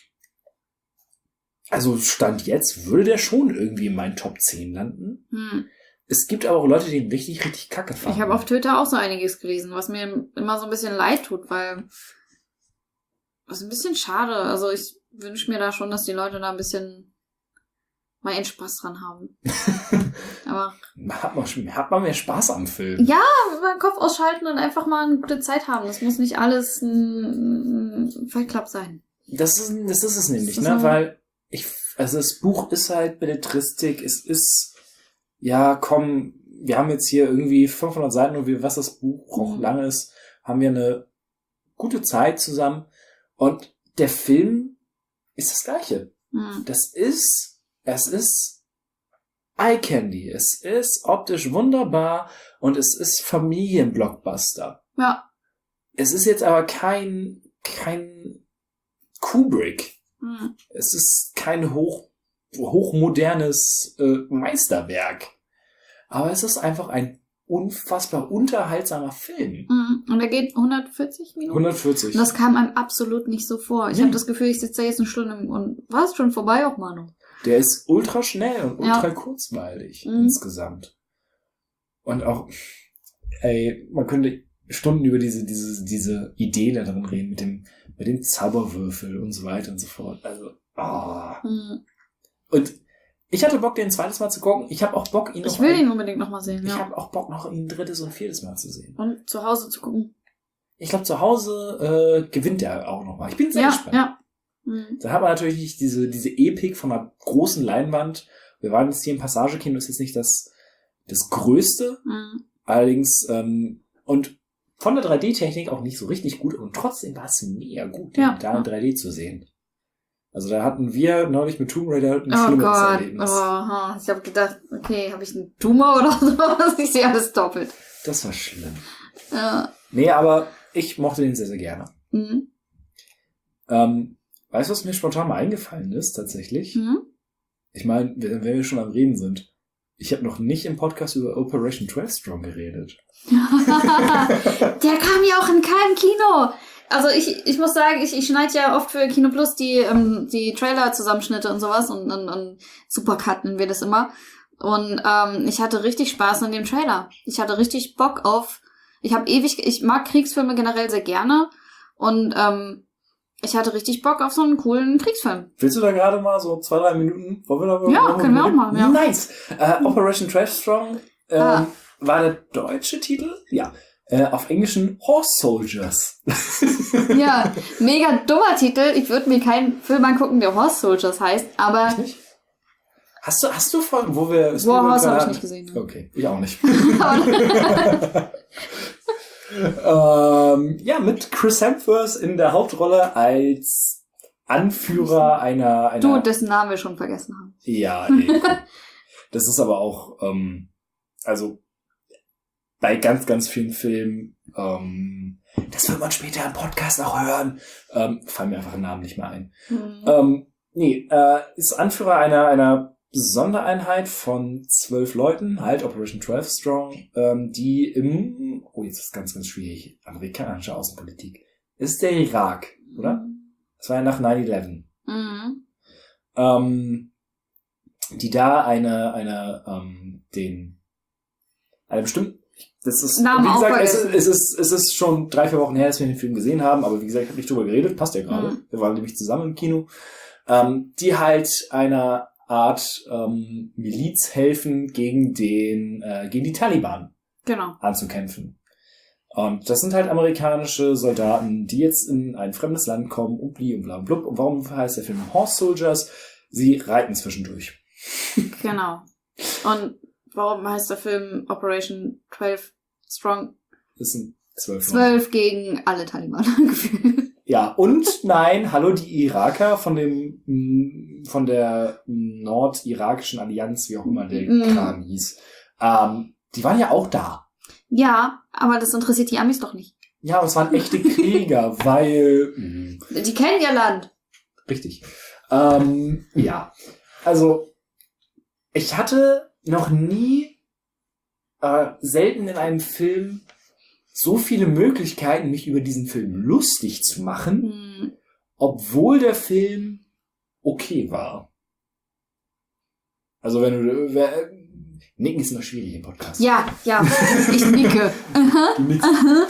also Stand jetzt würde der schon irgendwie in meinen Top 10 landen. Es gibt aber auch Leute, die ihn richtig, richtig kacke fanden.
Ich habe auf Twitter auch so einiges gelesen, was mir immer so ein bisschen leid tut, weil das ist ein bisschen schade. Also ich wünsche mir da schon, dass die Leute da ein bisschen mal ihren Spaß dran haben. Aber
hat man mehr Spaß am Film.
Ja, mal den Kopf ausschalten und einfach mal eine gute Zeit haben. Das muss nicht alles ein Fight Club sein.
Das ist es nämlich,
das
ne?
So.
Weil das Buch ist halt Belletristik, es ist, ja, komm, wir haben jetzt hier irgendwie 500 Seiten und was das Buch auch lang ist, haben wir eine gute Zeit zusammen. Und der Film ist das Gleiche. Es ist Eye Candy. Es ist optisch wunderbar und es ist Familienblockbuster.
Ja.
Es ist jetzt aber kein Kubrick. Es ist kein hochmodernes Meisterwerk. Aber es ist einfach ein unfassbar unterhaltsamer Film.
Und er geht 140 Minuten?
140.
Und das kam einem absolut nicht so vor. Ich habe das Gefühl, ich sitze da jetzt eine Stunde und war es schon vorbei auch, Manu?
Der ist ultra schnell und ultra kurzweilig insgesamt. Und auch, man könnte Stunden über diese Idee da drin reden, mit dem Zauberwürfel und so weiter und so fort. Also, Und ich hatte Bock, den ein zweites Mal zu gucken. Ich habe auch Bock, ihn
Ich will ihn unbedingt nochmal sehen,
Ich habe auch Bock, noch ihn ein drittes und viertes Mal zu sehen.
Und zu Hause zu gucken.
Ich glaube, zu Hause gewinnt er auch nochmal. Ich bin sehr gespannt.
Ja.
Da hat man natürlich nicht diese Epik von einer großen Leinwand. Wir waren jetzt hier im Passagekino, ist jetzt nicht das Größte. Allerdings, und von der 3D-Technik auch nicht so richtig gut. Und trotzdem war es mega gut, den da in 3D zu sehen. Also da hatten wir neulich mit Tomb Raider ein schlimmeres Erlebnis.
Ich habe gedacht, okay, habe ich einen Tumor oder sowas? Ich sehe alles doppelt.
Das war schlimm.
Ja.
Nee, aber ich mochte den sehr, sehr gerne. Weißt du, was mir spontan mal eingefallen ist, tatsächlich? Ich meine, wenn wir schon am Reden sind, ich habe noch nicht im Podcast über Operation 12 Strong geredet.
Der kam ja auch in keinem Kino. Also ich muss sagen, ich schneide ja oft für Kino Plus die Trailer-Zusammenschnitte und sowas und Supercut nennen wir das immer. Und ich hatte richtig Spaß an dem Trailer. Ich hatte richtig Bock auf. Ich mag Kriegsfilme generell sehr gerne und ich hatte richtig Bock auf so einen coolen Kriegsfilm.
Willst du da gerade mal so 2-3 Minuten?
Wollen wir da können wir auch machen. Ja.
Nice. Operation 12 Strong. war der deutsche Titel? Ja. Auf Englischen Horse Soldiers.
Ja, mega dummer Titel. Ich würde mir keinen Film angucken, der Horse Soldiers heißt, aber...
Nicht? Hast du von, wo wir...
Warhorse habe ich nicht gesehen. Ne?
Okay, ich auch nicht. Ja, mit Chris Hemsworth in der Hauptrolle als Anführer einer...
Du, dessen Namen wir schon vergessen haben.
Ja, ey, das ist aber auch, also bei ganz, ganz vielen Filmen, das wird man später im Podcast auch hören, fallen mir einfach Namen nicht mehr ein. Ist Anführer einer Sondereinheit von 12 Leuten, halt Operation 12 Strong, die jetzt ist ganz, ganz schwierig, amerikanische Außenpolitik, ist der Irak, oder? Das war ja nach 9/11. Die da eine bestimmten, das ist,
Namen
wie gesagt,
auch
es ist schon 3-4 Wochen her, dass wir den Film gesehen haben, aber wie gesagt, ich habe nicht drüber geredet, passt ja gerade. Wir waren nämlich zusammen im Kino. Die halt einer Art Miliz helfen, gegen die Taliban anzukämpfen. Und das sind halt amerikanische Soldaten, die jetzt in ein fremdes Land kommen und bla und blub. Und warum heißt der Film Horse Soldiers? Sie reiten zwischendurch.
Genau. Und warum heißt der Film Operation 12 Strong?
Das sind 12
12 gegen alle Taliban gefühlt.
Ja, und nein, hallo, die Iraker von der nordirakischen Allianz, wie auch immer der Kram hieß, die waren ja auch da.
Ja, aber das interessiert die Amis doch nicht.
Ja, aber es waren echte Krieger, weil...
Die kennen ihr Land.
Richtig. Ja, also ich hatte noch nie selten in einem Film so viele Möglichkeiten, mich über diesen Film lustig zu machen, obwohl der Film okay war. Also Nicken ist immer schwierig im Podcast.
Ja, ich nicke.
Du nickst.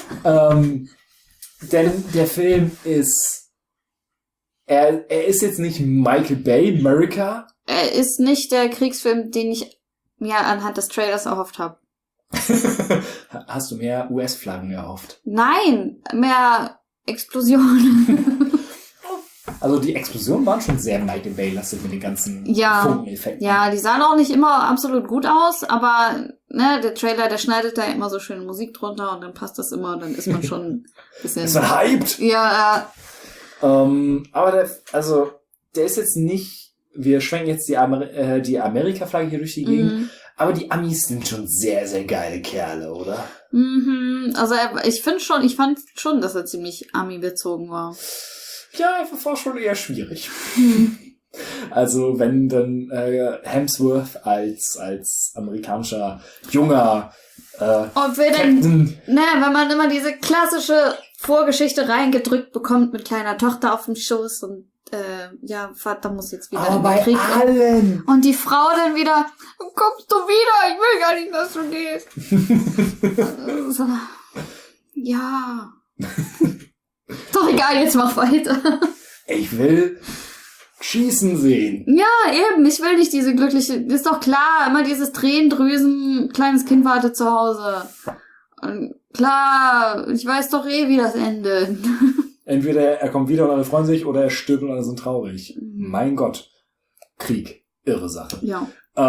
Denn der Film ist... Er ist jetzt nicht Michael Bay, America.
Er ist nicht der Kriegsfilm, den ich mir anhand des Trailers erhofft habe.
Hast du mehr US-Flaggen erhofft?
Nein, mehr Explosionen.
Also die Explosionen waren schon sehr Michael Bay-lastig mit den ganzen Funkeneffekten.
Ja, die sahen auch nicht immer absolut gut aus, aber der Trailer, der schneidet da immer so schön Musik drunter und dann passt das immer und dann ist man schon ein bisschen...
Ist man hyped?
Ja.
Aber der ist jetzt nicht... Wir schwenken jetzt die Amerika-Flagge hier durch die Gegend. Aber die Amis sind schon sehr, sehr geile Kerle, oder?
Also ich fand schon, dass er ziemlich Ami-bezogen war.
Ja, das war schon eher schwierig. Also wenn dann Hemsworth als amerikanischer junger
und wenn man immer diese klassische Vorgeschichte reingedrückt bekommt mit kleiner Tochter auf dem Schoß und Vater muss jetzt wieder in den Krieg.
Allen.
Und die Frau dann wieder, kommst du wieder? Ich will gar nicht, dass du gehst. So, ja. Doch egal, jetzt mach weiter.
Ich will schießen sehen.
Ja, eben. Ich will nicht diese glückliche... Ist doch klar, immer dieses Tränendrüsen, kleines Kind wartet zu Hause. Und klar, ich weiß doch wie das endet.
Entweder er kommt wieder und alle freuen sich oder er stirbt und alle sind traurig. Mein Gott. Krieg. Irre Sache.
Ja.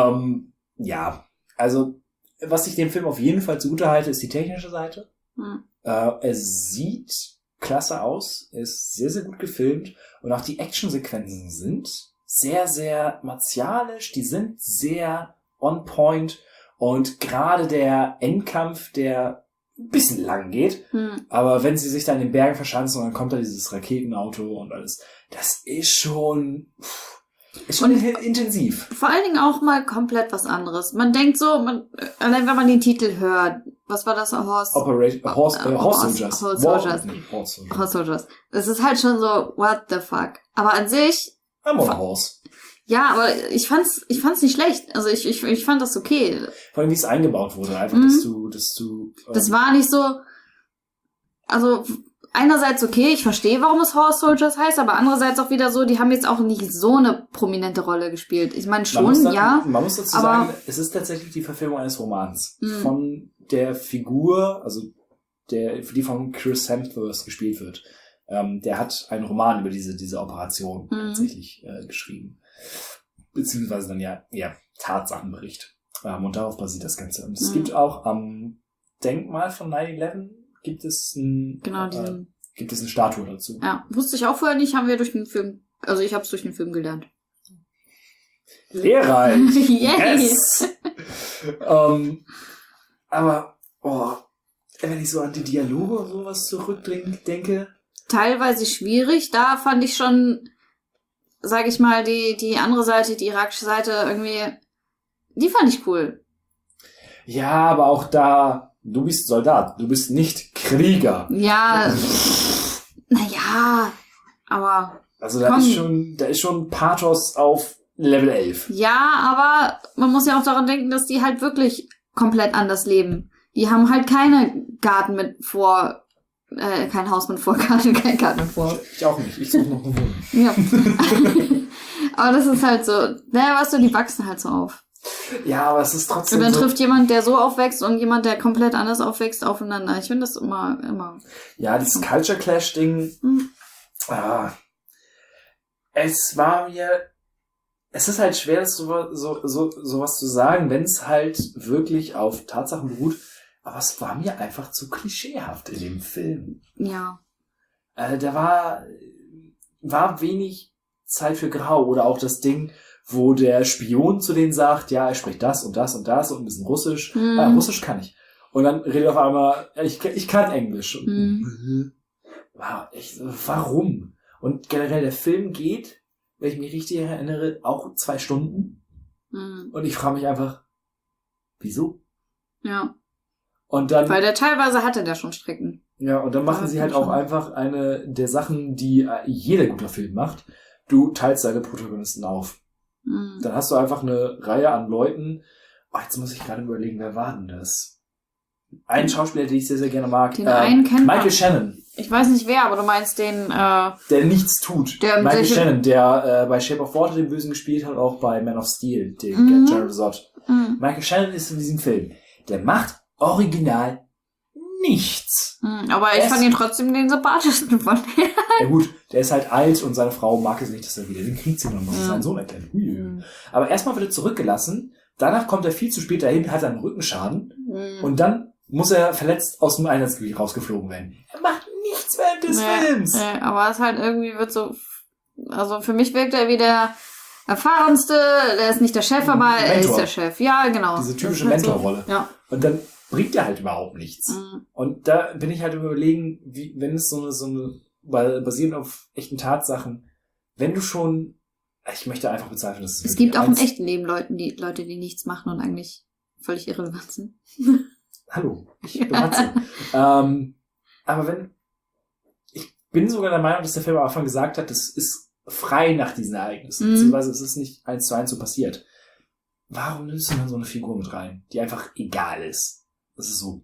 Also was ich dem Film auf jeden Fall zugute halte, ist die technische Seite. Es sieht klasse aus, ist sehr, sehr gut gefilmt und auch die Actionsequenzen sind sehr, sehr martialisch, die sind sehr on point und gerade der Endkampf, der ein bisschen lang geht, aber wenn sie sich dann in den Bergen verschanzen und dann kommt da dieses Raketenauto und alles, das ist schon intensiv.
Vor allen Dingen auch mal komplett was anderes. Man denkt so, allein wenn man den Titel hört, was war das? Horse Soldiers. Das ist halt schon so, what the fuck. Aber an sich...
I'm on a horse.
Ja, aber ich fand's nicht schlecht. Also ich fand das okay.
Vor allem, wie es eingebaut wurde. Einfach, dass du
das war nicht so... Also, einerseits okay, ich verstehe, warum es Horse Soldiers heißt, aber andererseits auch wieder so, die haben jetzt auch nicht so eine prominente Rolle gespielt. Ich meine schon,
Man muss dazu sagen, es ist tatsächlich die Verfilmung eines Romans von der Figur, also die von Chris Hemsworth gespielt wird. Der hat einen Roman über diese Operation tatsächlich geschrieben. Beziehungsweise dann ja Tatsachenbericht. Und darauf basiert das Ganze. Und es gibt auch am Denkmal von 9/11 gibt es eine Statue dazu.
Ja, wusste ich auch vorher nicht, haben wir durch den Film, also ich habe es durch den Film gelernt.
Lehrreich! Yes! Aber, wenn ich so an die Dialoge und sowas zurückdenke.
Teilweise schwierig, da fand ich schon, sag ich mal, die andere Seite, die irakische Seite irgendwie, die fand ich cool.
Ja, aber auch da, du bist Soldat, du bist nicht Krieger.
Ja, naja, aber...
Also da ist schon Pathos auf Level 11.
Ja, aber man muss ja auch daran denken, dass die halt wirklich komplett anders leben. Die haben halt keine Garten mit vor... kein Haus mit Vorgarten, kein Garten mit Vor.
Ich auch nicht, ich suche noch eine Wohnung.
Ja. Aber das ist halt so, weißt du, die wachsen halt so auf.
Ja, aber es ist trotzdem
und dann trifft jemand, der so aufwächst und jemand, der komplett anders aufwächst, aufeinander. Ich finde das immer.
Ja, dieses Culture Clash Ding. Es ist halt schwer, sowas zu sagen, wenn es halt wirklich auf Tatsachen beruht. Aber es war mir einfach zu klischeehaft in dem Film.
Ja.
Da war wenig Zeit für Grau. Oder auch das Ding, wo der Spion zu denen sagt, ja, er spricht das und das und das und ein bisschen Russisch. Russisch kann ich. Und dann redet auf einmal, ich kann Englisch. Wow, echt, warum? Und generell, der Film geht, wenn ich mich richtig erinnere, auch 2 Stunden. Und ich frage mich einfach, wieso?
Ja.
Und dann,
weil der teilweise hatte der schon Strecken.
Ja, und dann machen sie halt auch einfach eine der Sachen, die jeder guter Film macht. Du teilst deine Protagonisten auf. Dann hast du einfach eine Reihe an Leuten. Jetzt muss ich gerade überlegen, wer war denn das? Ein Schauspieler, den ich sehr, sehr gerne mag.
Den einen kennt man.
Michael Shannon.
Ich weiß nicht wer, aber du meinst den...
der nichts tut. Michael Shannon, der bei Shape of Water den Bösen gespielt hat, auch bei Man of Steel, den Gerald Zod. Michael Shannon ist in diesem Film. Der macht original nichts.
Aber ich fand ihn trotzdem den sympathischsten von denen.
Ja gut, der ist halt alt und seine Frau mag es nicht, dass er wieder den Krieg zieht und muss seinen Sohn erkennen. Aber erstmal wird er zurückgelassen, danach kommt er viel zu spät dahin, hat einen Rückenschaden und dann muss er verletzt aus dem Einsatzgebiet rausgeflogen werden. Er macht nichts während des Films.
Aber es halt irgendwie wird so, also für mich wirkt er wie der erfahrenste, der ist nicht der Chef, aber er ist der Chef. Ja, genau.
Diese typische Mentorrolle.
So, ja.
Und dann bringt er halt überhaupt nichts. Und da bin ich halt überlegen, wie, wenn es so eine, weil basierend auf echten Tatsachen, wenn du schon, ich möchte einfach bezweifeln, dass
es gibt auch im echten Leben Leute, die nichts machen und eigentlich völlig irrelevant sind.
Hallo, ich bin Matze. Aber ich bin sogar der Meinung, dass der Film am Anfang gesagt hat, das ist frei nach diesen Ereignissen, beziehungsweise es ist nicht 1:1 so passiert. Warum nimmst du dann so eine Figur mit rein, die einfach egal ist? Das ist so.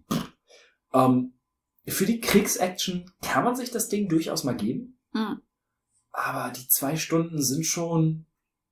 Für die Kriegsaction kann man sich das Ding durchaus mal geben. Aber die 2 Stunden sind schon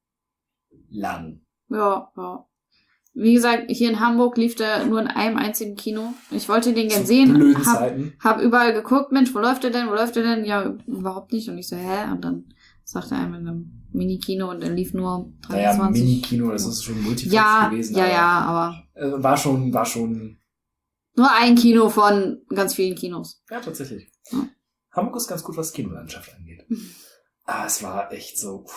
lang.
Ja. Wie gesagt, hier in Hamburg lief der nur in einem einzigen Kino. Ich wollte den gern sehen. Hab überall geguckt, Mensch, wo läuft der denn? Ja, überhaupt nicht. Und ich so, hä? Und dann sagte er in einem Mini-Kino und der lief nur 23.
Naja, Mini-Kino, das ist schon Multiplex gewesen.
Aber
war schon
nur ein Kino von ganz vielen Kinos.
Ja, tatsächlich. Ja. Hamburg ist ganz gut, was Kinolandschaft angeht. Aber es war echt so.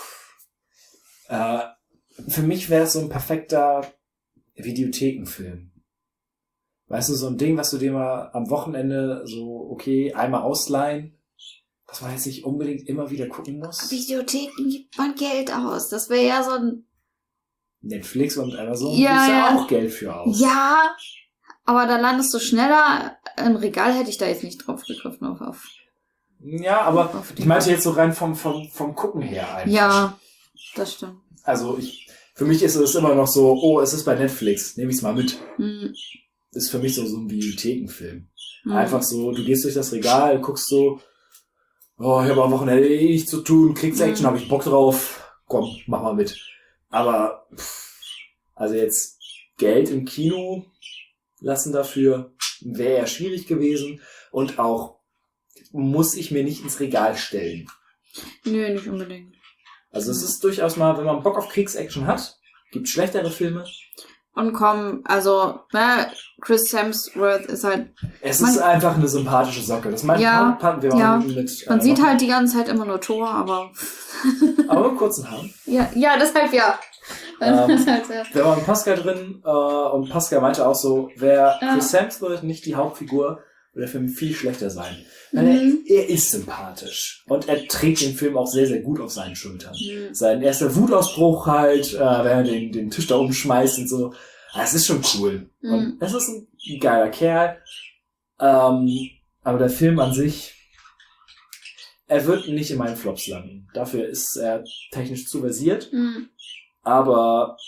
Für mich wäre es so ein perfekter Videothekenfilm. Weißt du, so ein Ding, was du dir mal am Wochenende so, einmal ausleihen, was man jetzt nicht unbedingt immer wieder gucken muss.
Videotheken gibt man Geld aus. Das wäre ja so ein...
Netflix und Amazon gibst ja auch Geld für aus.
Ja, aber da landest du schneller. Im Regal hätte ich da jetzt nicht drauf gegriffen. Auf
ja, aber ich meinte jetzt so rein vom Gucken her einfach.
Ja, das stimmt.
Also für mich ist es immer noch so, es ist bei Netflix, nehme ich es mal mit. ist für mich so ein Bibliothekenfilm. Einfach so, du gehst durch das Regal, guckst so, oh, ich habe am Wochenende nichts zu tun, Kriegsaction, habe ich Bock drauf, komm, mach mal mit. Aber, also jetzt Geld im Kino lassen dafür wäre ja schwierig gewesen und auch muss ich mir nicht ins Regal stellen.
Nö, nicht unbedingt.
Also es ist durchaus mal, wenn man Bock auf Kriegsaction hat, gibt schlechtere Filme.
Und komm, also, Chris Hemsworth ist halt...
Es ist einfach eine sympathische Socke. Das meint
man sieht halt die ganze Zeit immer nur Thor, aber...
aber mit kurzen Haaren.
Ja, deshalb ja.
Da war Pascal drin und Pascal meinte auch so, wäre Chris Hemsworth nicht die Hauptfigur, würde der Film viel schlechter sein. Weil er ist sympathisch und er trägt den Film auch sehr, sehr gut auf seinen Schultern. Sein erster Wutausbruch halt, wenn er den Tisch da umschmeißt und so. Es ist schon cool. Und es ist ein geiler Kerl. Aber der Film an sich, er wird nicht in meinen Flops landen. Dafür ist er technisch zu versiert. Aber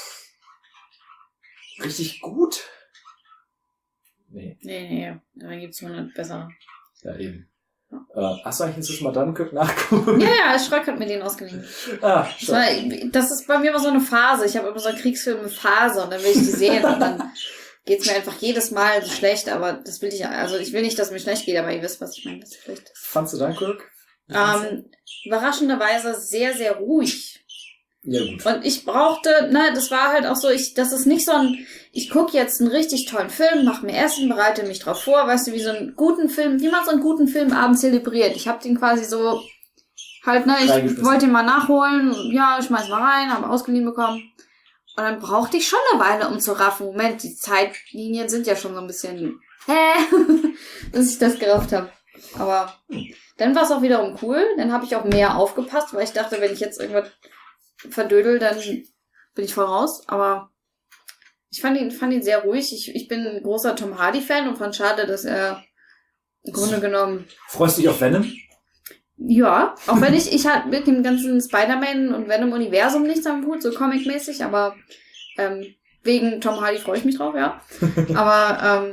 richtig gut?
Nee. Dann gibt's 100 besser.
Ja, eben. Hast du eigentlich inzwischen mal Dunkirk nachgeguckt?
Ja, Schröck hat mir den ausgeliehen. Das ist bei mir immer so eine Phase. Ich habe immer so eine Kriegsfilme-Phase und dann will ich die sehen und dann geht's mir einfach jedes Mal so schlecht, aber das will ich, also ich will nicht, dass es mir schlecht geht, aber ihr wisst, was ich meine.
Fandst du Dunkirk?
Überraschenderweise sehr, sehr ruhig.
Ja, gut.
Und ich brauchte, das war halt auch so, das ist nicht so ich gucke jetzt einen richtig tollen Film, mache mir Essen, bereite mich drauf vor, weißt du, wie man so einen guten Film abends zelebriert. Ich habe den quasi so, halt, ich wollte ihn mal nachholen, ja, schmeiß mal rein, habe ausgeliehen bekommen. Und dann brauchte ich schon eine Weile, um zu raffen. Moment, die Zeitlinien sind ja schon so ein bisschen, dass ich das gerafft habe. Aber dann war es auch wiederum cool, dann habe ich auch mehr aufgepasst, weil ich dachte, wenn ich jetzt irgendwas verdödel, dann bin ich voll raus. Aber ich fand ihn sehr ruhig. Ich bin ein großer Tom Hardy-Fan und fand schade, dass er im Grunde genommen...
Freust du dich auf Venom?
Ja, auch wenn ich hatte mit dem ganzen Spider-Man und Venom-Universum nichts am Hut, so comic-mäßig, aber wegen Tom Hardy freue ich mich drauf, ja. Aber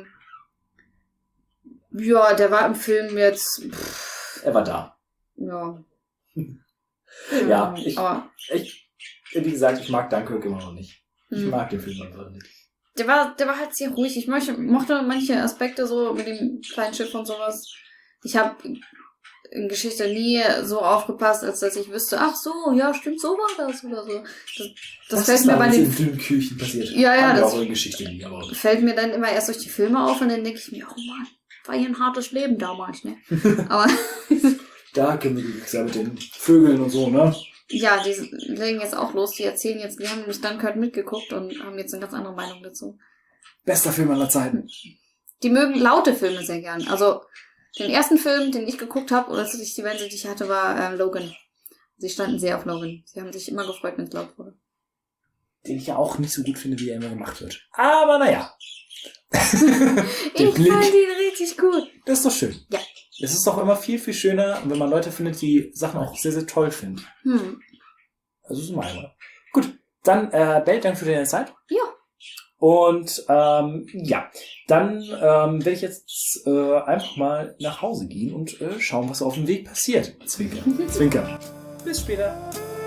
ja, der war im Film jetzt...
Er war da.
Ja.
Ja, wie gesagt, ich mag Dunkirk immer noch nicht. Ich mag den Film einfach nicht.
Der war halt sehr ruhig. Ich mochte manche Aspekte so mit dem kleinen Schiff und sowas. Ich habe in Geschichte nie so aufgepasst, als dass ich wüsste, ach so, ja, stimmt, so war das oder so. Das fällt mir bei den
dünnen Küchen passiert.
Ja, das
auch in Geschichte nie, aber
fällt mir dann immer erst durch die Filme auf und dann denke ich mir, oh Mann, war hier ein hartes Leben damals, ne? Aber
da können wir die mit den Vögeln und so, ne?
Ja, die legen jetzt auch los, die haben nämlich Dunkirk mitgeguckt und haben jetzt eine ganz andere Meinung dazu.
Bester Film aller Zeiten.
Die mögen laute Filme sehr gern. Also den ersten Film, den ich geguckt habe, oder die Sequenz, die ich hatte, war Logan. Sie standen sehr auf Logan. Sie haben sich immer gefreut, wenn es laut wurde.
Den ich ja auch nicht so gut finde, wie er immer gemacht wird. Aber naja.
Ich fand ihn richtig gut.
Das ist doch schön.
Ja.
Es ist doch immer viel, viel schöner, wenn man Leute findet, die Sachen auch sehr, sehr toll finden. Also so meine Meinung. Gut, dann Bell, danke für deine Zeit.
Ja.
Und ja, dann werde ich jetzt einfach mal nach Hause gehen und schauen, was auf dem Weg passiert. Zwinker, Zwinker. Bis später.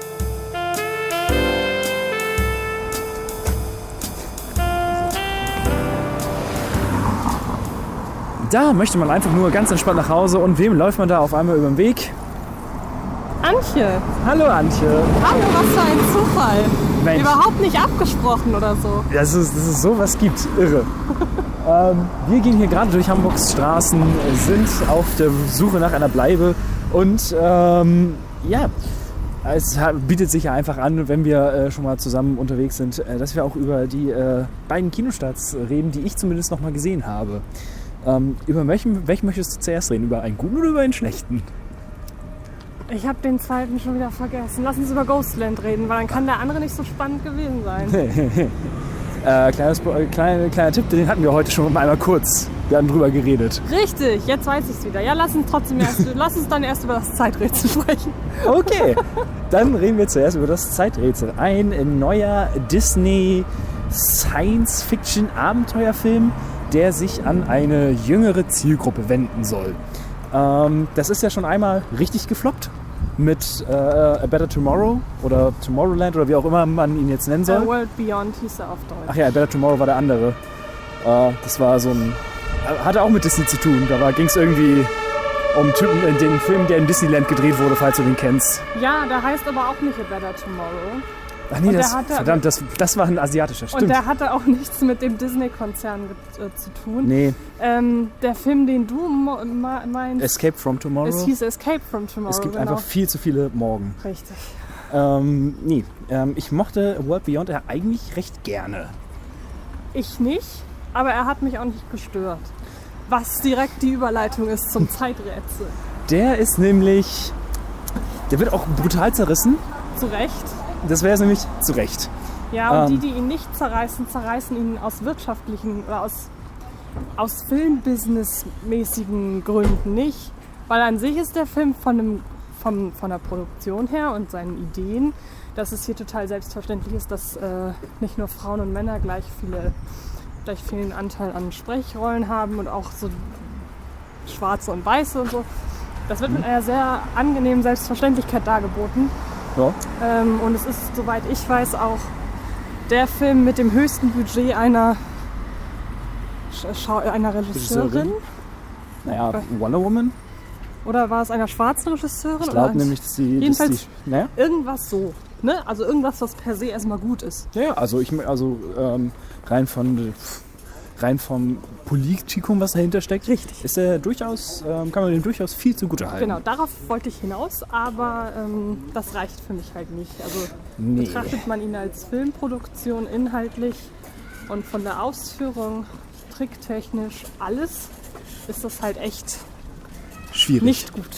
Da möchte man einfach nur ganz entspannt nach Hause und wem läuft man da auf einmal über den Weg?
Antje.
Hallo Antje.
Hallo, was für ein Zufall.
Mensch.
Überhaupt nicht abgesprochen oder so.
Dass es sowas gibt, irre. Wir gehen hier gerade durch Hamburgs Straßen, sind auf der Suche nach einer Bleibe und ja, es bietet sich ja einfach an, wenn wir schon mal zusammen unterwegs sind, dass wir auch über die beiden Kinostarts reden, die ich zumindest noch mal gesehen habe. Über welchen möchtest du zuerst reden? Über einen guten oder über einen schlechten?
Ich habe den zweiten schon wieder vergessen. Lass uns über Ghostland reden, weil dann kann der andere nicht so spannend gewesen sein. Kleiner Tipp, den hatten wir heute schon einmal kurz. Wir haben drüber geredet. Richtig, jetzt weiß ich es wieder. Ja, lass uns dann erst über das Zeiträtsel sprechen.
Okay, dann reden wir zuerst über das Zeiträtsel. Ein neuer Disney
Science-Fiction-Abenteuerfilm, der sich an eine jüngere Zielgruppe wenden soll. Das ist ja schon einmal richtig gefloppt mit A Better Tomorrow oder Tomorrowland oder wie auch immer man ihn jetzt nennen soll.
World Beyond hieß er auf Deutsch.
Ach ja, A Better Tomorrow war der andere. Das war so ein... Hatte auch mit Disney zu tun. Da ging es irgendwie um einen Typen in dem Film, der in Disneyland gedreht wurde, falls du den kennst.
Ja, der heißt aber auch nicht A Better Tomorrow.
Ach nee, das war ein asiatischer, stimmt.
Und der hatte auch nichts mit dem Disney-Konzern zu tun.
Nee.
Der Film, den du meinst...
Escape from Tomorrow.
Es hieß Escape from Tomorrow,
Es gibt einfach viel zu viele Morgen.
Richtig.
Ich mochte A World Beyond ja eigentlich recht gerne.
Ich nicht, aber er hat mich auch nicht gestört. Was direkt die Überleitung ist zum Zeiträtsel.
Der wird auch brutal zerrissen.
Zu Recht.
Das wäre es nämlich zu Recht.
Ja, und die ihn nicht zerreißen ihn aus wirtschaftlichen oder aus Filmbusiness-mäßigen Gründen nicht. Weil an sich ist der Film von der Produktion her und seinen Ideen, dass es hier total selbstverständlich ist, dass nicht nur Frauen und Männer gleich vielen Anteil an Sprechrollen haben und auch so Schwarze und Weiße und so. Das wird mit einer sehr angenehmen Selbstverständlichkeit dargeboten.
Ja.
Und es ist, soweit ich weiß, auch der Film mit dem höchsten Budget einer Regisseurin.
Naja, Wonder Woman.
Oder war es einer schwarzen Regisseurin?
Ich glaube nämlich, dass die...
Jedenfalls irgendwas so. Ne? Also irgendwas, was per se erstmal gut ist.
Ja, also rein vom Politikum, was dahinter steckt,
richtig,
ist er durchaus, kann man dem durchaus viel zugute halten.
Genau, darauf wollte ich hinaus, aber das reicht für mich halt nicht. Also betrachtet man ihn als Filmproduktion inhaltlich und von der Ausführung, tricktechnisch, alles, ist das halt echt
schwierig.
Nicht gut.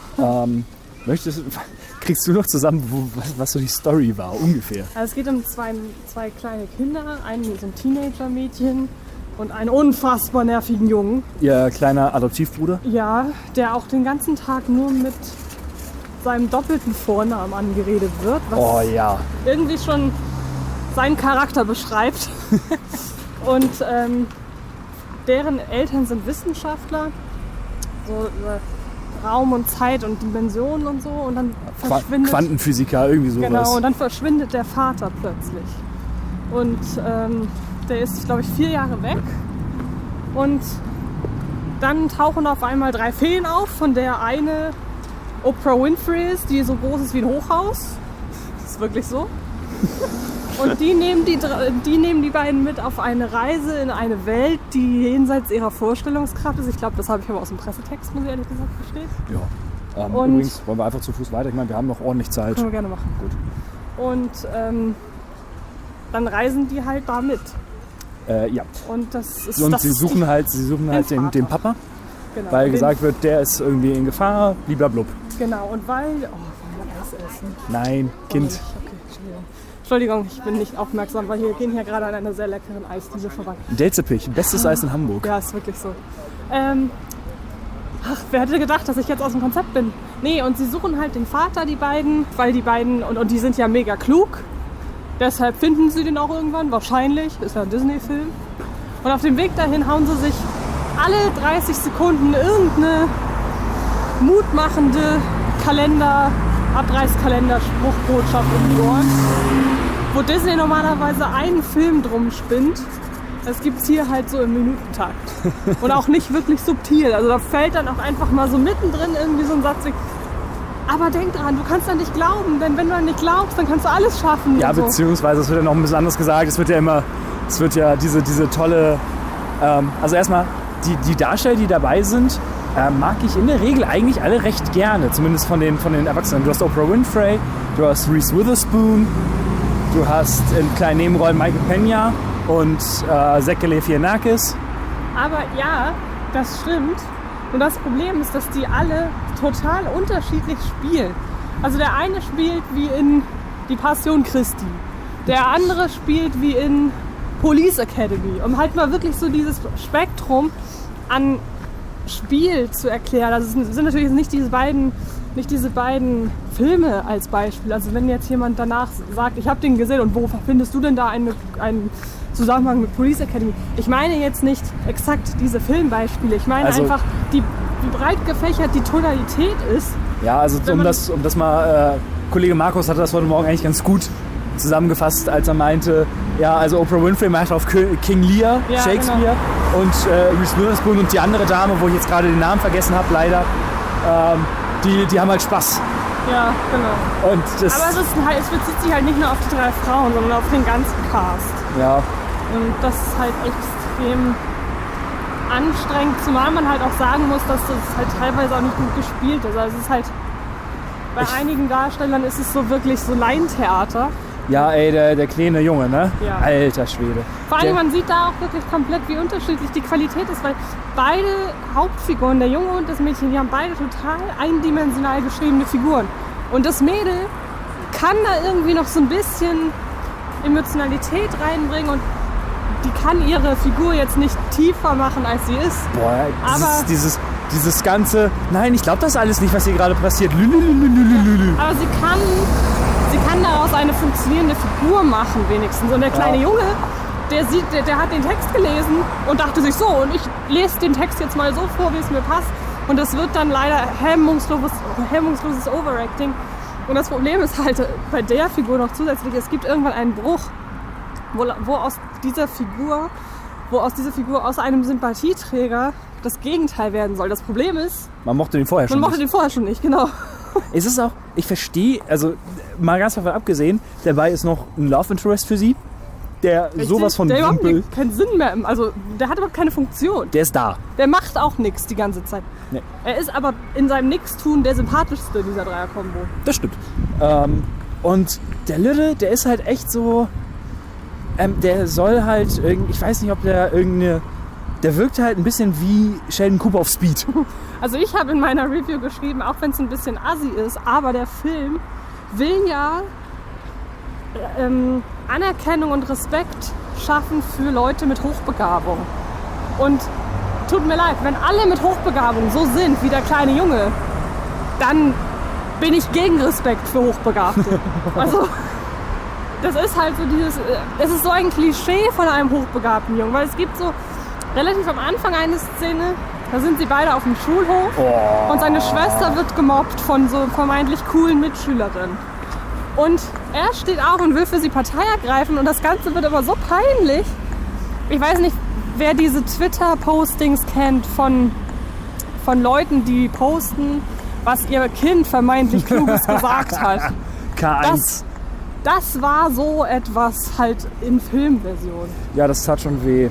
Kriegst du noch zusammen, was so die Story war, ungefähr?
Also es geht um zwei kleine Kinder, so ein Teenager-Mädchen und einen unfassbar nervigen Jungen.
Ihr kleiner Adoptivbruder?
Ja, der auch den ganzen Tag nur mit seinem doppelten Vornamen angeredet wird, was irgendwie schon seinen Charakter beschreibt. Und deren Eltern sind Wissenschaftler, so Raum und Zeit und Dimensionen und so, und dann verschwindet...
Quantenphysiker, irgendwie sowas.
Genau, und dann verschwindet der Vater plötzlich. Und der ist, glaube ich, 4 Jahre weg. Und dann tauchen auf einmal 3 Feen auf, von der eine Oprah Winfrey ist, die so groß ist wie ein Hochhaus. Das ist wirklich so. Und die nehmen die beiden mit auf eine Reise in eine Welt, die jenseits ihrer Vorstellungskraft ist. Ich glaube, das habe ich aber aus dem Pressetext, muss ich ehrlich gesagt verstehen.
Ja. Übrigens wollen wir einfach zu Fuß weiter. Ich meine, wir haben noch ordentlich Zeit.
Können wir gerne machen.
Gut.
Und dann reisen die halt da mit.
Ja.
Und das ist
und sie suchen halt den Papa,
genau,
weil gesagt wird, der ist irgendwie in Gefahr, blub.
Genau, und weil... Oh, wollen wir Eis essen?
Nein, Kind.
Okay, Entschuldigung, ich bin nicht aufmerksam, weil wir gehen hier gerade an einer sehr leckeren Eisdiele vorbei.
Delzepich, bestes Eis in Hamburg.
Ja, ist wirklich so. Wer hätte gedacht, dass ich jetzt aus dem Konzept bin? Nee, und sie suchen halt den Vater, die beiden, weil die beiden, und die sind ja mega klug. Deshalb finden sie den auch irgendwann, wahrscheinlich. Ist ja ein Disney-Film. Und auf dem Weg dahin hauen sie sich alle 30 Sekunden irgendeine mutmachende Abreißkalender-Spruchbotschaft um die Ohren, wo Disney normalerweise einen Film drum spinnt. Das gibt es hier halt so im Minutentakt. Und auch nicht wirklich subtil. Also da fällt dann auch einfach mal so mittendrin irgendwie so ein Satz wie: aber denk dran, du kannst an dich glauben, denn wenn du an dich glaubst, dann kannst du alles schaffen.
Ja,
und so.
Beziehungsweise, es wird ja noch ein bisschen anders gesagt, es wird ja diese tolle, also erstmal, die Darsteller, die dabei sind, mag ich in der Regel eigentlich alle recht gerne, zumindest von den Erwachsenen. Du hast Oprah Winfrey, du hast Reese Witherspoon, du hast in kleinen Nebenrollen Michael Peña und Zach Galifianakis.
Aber ja, das stimmt. Und das Problem ist, dass die alle total unterschiedlich spielen. Also der eine spielt wie in Die Passion Christi. Der andere spielt wie in Police Academy. Um halt mal wirklich so dieses Spektrum an Spiel zu erklären. Also es sind natürlich nicht diese beiden Filme als Beispiel. Also wenn jetzt jemand danach sagt, ich habe den gesehen und wo findest du denn da einen Zusammenhang mit Police Academy. Ich meine jetzt nicht exakt diese Filmbeispiele. Ich meine
Also-
einfach, wie breit gefächert die Tonalität ist.
Ja, also um das mal, Kollege Markus hatte das heute Morgen eigentlich ganz gut zusammengefasst, als er meinte, ja, also Oprah Winfrey macht auf King Lear,
Ja,
Shakespeare und Reese Witherspoon und die andere Dame, wo ich jetzt gerade den Namen vergessen habe, leider, die haben halt Spaß.
Ja, genau.
Und das,
Aber es bezieht sich halt nicht nur auf die 3 Frauen, sondern auf den ganzen Cast.
ja,
Und das ist halt extrem anstrengend, zumal man halt auch sagen muss, dass das halt teilweise auch nicht gut gespielt ist. Also es ist halt, bei einigen Darstellern ist es so wirklich so Laientheater.
ja, ey, der kleine Junge, ne?
Ja.
Alter Schwede.
Vor allem,
Der-
man sieht da auch wirklich komplett, wie unterschiedlich die Qualität ist, weil beide Hauptfiguren, der Junge und das Mädchen, die haben beide total eindimensional geschriebene Figuren. Und das Mädel kann da irgendwie noch so ein bisschen Emotionalität reinbringen und die kann ihre Figur jetzt nicht tiefer machen, als sie ist.
Boah,
Aber-
dieses ganze, nein, ich glaube das alles nicht, was hier gerade passiert. Lülülülülülülü.
Aber sie kann daraus eine funktionierende Figur machen wenigstens. Und der kleine
Ja.
Junge, der hat den Text gelesen und dachte sich so, und ich lese den Text jetzt mal so vor, wie es mir passt. Und das wird dann leider hemmungsloses Overacting. Und das Problem ist halt bei der Figur noch zusätzlich, es gibt irgendwann einen Bruch, wo aus dieser Figur aus einem Sympathieträger das Gegenteil werden soll. Das Problem ist,
Man mochte den vorher schon
man mochte
nicht.
den vorher schon nicht, genau.
Es ist auch, ich verstehe, also mal ganz davon abgesehen, dabei ist noch ein Love Interest für sie, der sowas von
der überhaupt
simpel,
keinen Sinn mehr, also der hat überhaupt keine Funktion.
der ist da.
Der macht auch nichts die ganze Zeit.
Nee.
Er ist aber in seinem Nichtstun der sympathischste dieser Dreier-Kombo.
Das stimmt. Und der Lütte, der ist halt echt so, der soll halt, ich weiß nicht, ob der der wirkt halt ein bisschen wie Sheldon Cooper auf Speed.
Also ich habe in meiner Review geschrieben, auch wenn es ein bisschen assi ist, aber der Film will ja Anerkennung und Respekt schaffen für Leute mit Hochbegabung. Und tut mir leid, wenn alle mit Hochbegabung so sind wie der kleine Junge, dann bin ich gegen Respekt für Hochbegabte. Also das ist halt so es ist so ein Klischee von einem hochbegabten Jungen, weil es gibt so relativ am Anfang eine Szene, da sind sie beide auf dem Schulhof und seine Schwester wird gemobbt von so vermeintlich coolen Mitschülerinnen. Und er steht auf und will für sie Partei ergreifen und das Ganze wird aber so peinlich. Ich weiß nicht, wer diese Twitter-Postings kennt von Leuten, die posten, was ihr Kind vermeintlich Kluges gesagt hat.
K1.
Das war so etwas halt in Filmversion.
Ja, das tat schon weh.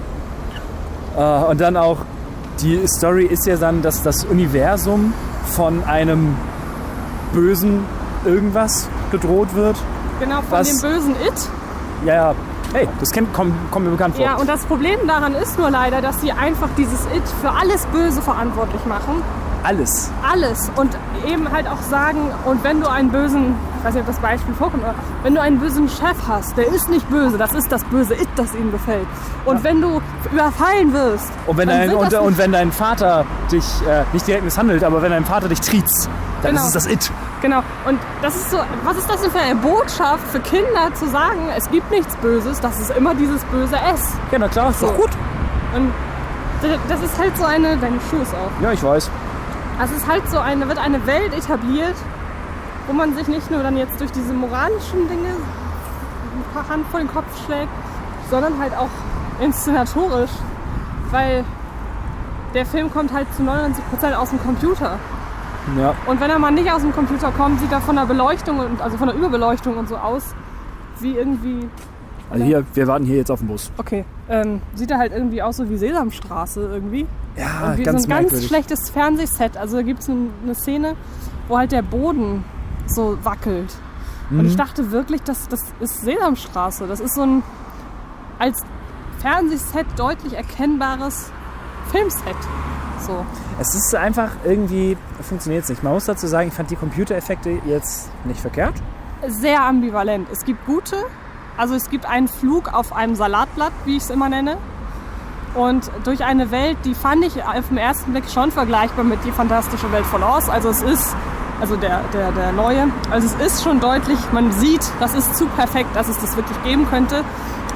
Ja.
Und dann auch, die Story ist ja dann, dass das Universum von einem bösen irgendwas bedroht wird.
Genau, von
Was?
dem bösen It.
Ja, hey, das kommt mir bekannt vor.
Ja, und das Problem daran ist nur leider, dass sie einfach dieses It für alles Böse verantwortlich machen.
Alles.
Alles. Und eben halt auch sagen, und wenn du einen bösen, ich weiß nicht, ob das Beispiel vorkommt, aber wenn du einen bösen Chef hast, der ist nicht böse, das ist das böse It, das ihm gefällt. Und wenn du überfallen wirst,
Und wenn, wenn dein Vater dich nicht direkt misshandelt, aber wenn dein Vater dich triezt, dann
Genau.
ist es das It.
Genau, und das ist so, was ist das denn für eine Botschaft für Kinder zu sagen, es gibt nichts Böses, das ist immer dieses böse S.
Ja, na klar, ist doch gut.
Und das ist halt so eine, deine Schuhe ist auf.
Ja, ich weiß.
Also es ist halt so wird eine Welt etabliert, wo man sich nicht nur dann jetzt durch diese moralischen Dinge ein paar Hand vor den Kopf schlägt, sondern halt auch inszenatorisch, weil der Film kommt halt zu 99% aus dem Computer.
Ja.
Und wenn er mal nicht aus dem Computer kommt, sieht er von der Beleuchtung, also von der Überbeleuchtung und so aus, wie irgendwie...
Also wir warten hier jetzt auf den Bus.
Okay, sieht er halt irgendwie aus so wie Sesamstraße irgendwie.
Ja,
Und wie
ganz
so ein ganz
merkwürdig.
schlechtes Fernsehset. Also da gibt es eine Szene, wo halt der Boden so wackelt. Und ich dachte wirklich, das ist Sesamstraße. Das ist so ein als Fernsehset deutlich erkennbares Filmset. So.
Es ist einfach irgendwie, funktioniert es nicht. Man muss dazu sagen, ich fand die Computereffekte jetzt nicht verkehrt.
Sehr ambivalent. Es gibt gute, also es gibt einen Flug auf einem Salatblatt, wie ich es immer nenne. Und durch eine Welt, die fand ich auf den ersten Blick schon vergleichbar mit Die fantastische Welt von Oz. Also es ist, also der neue, also es ist schon deutlich, man sieht, das ist zu perfekt, dass es das wirklich geben könnte.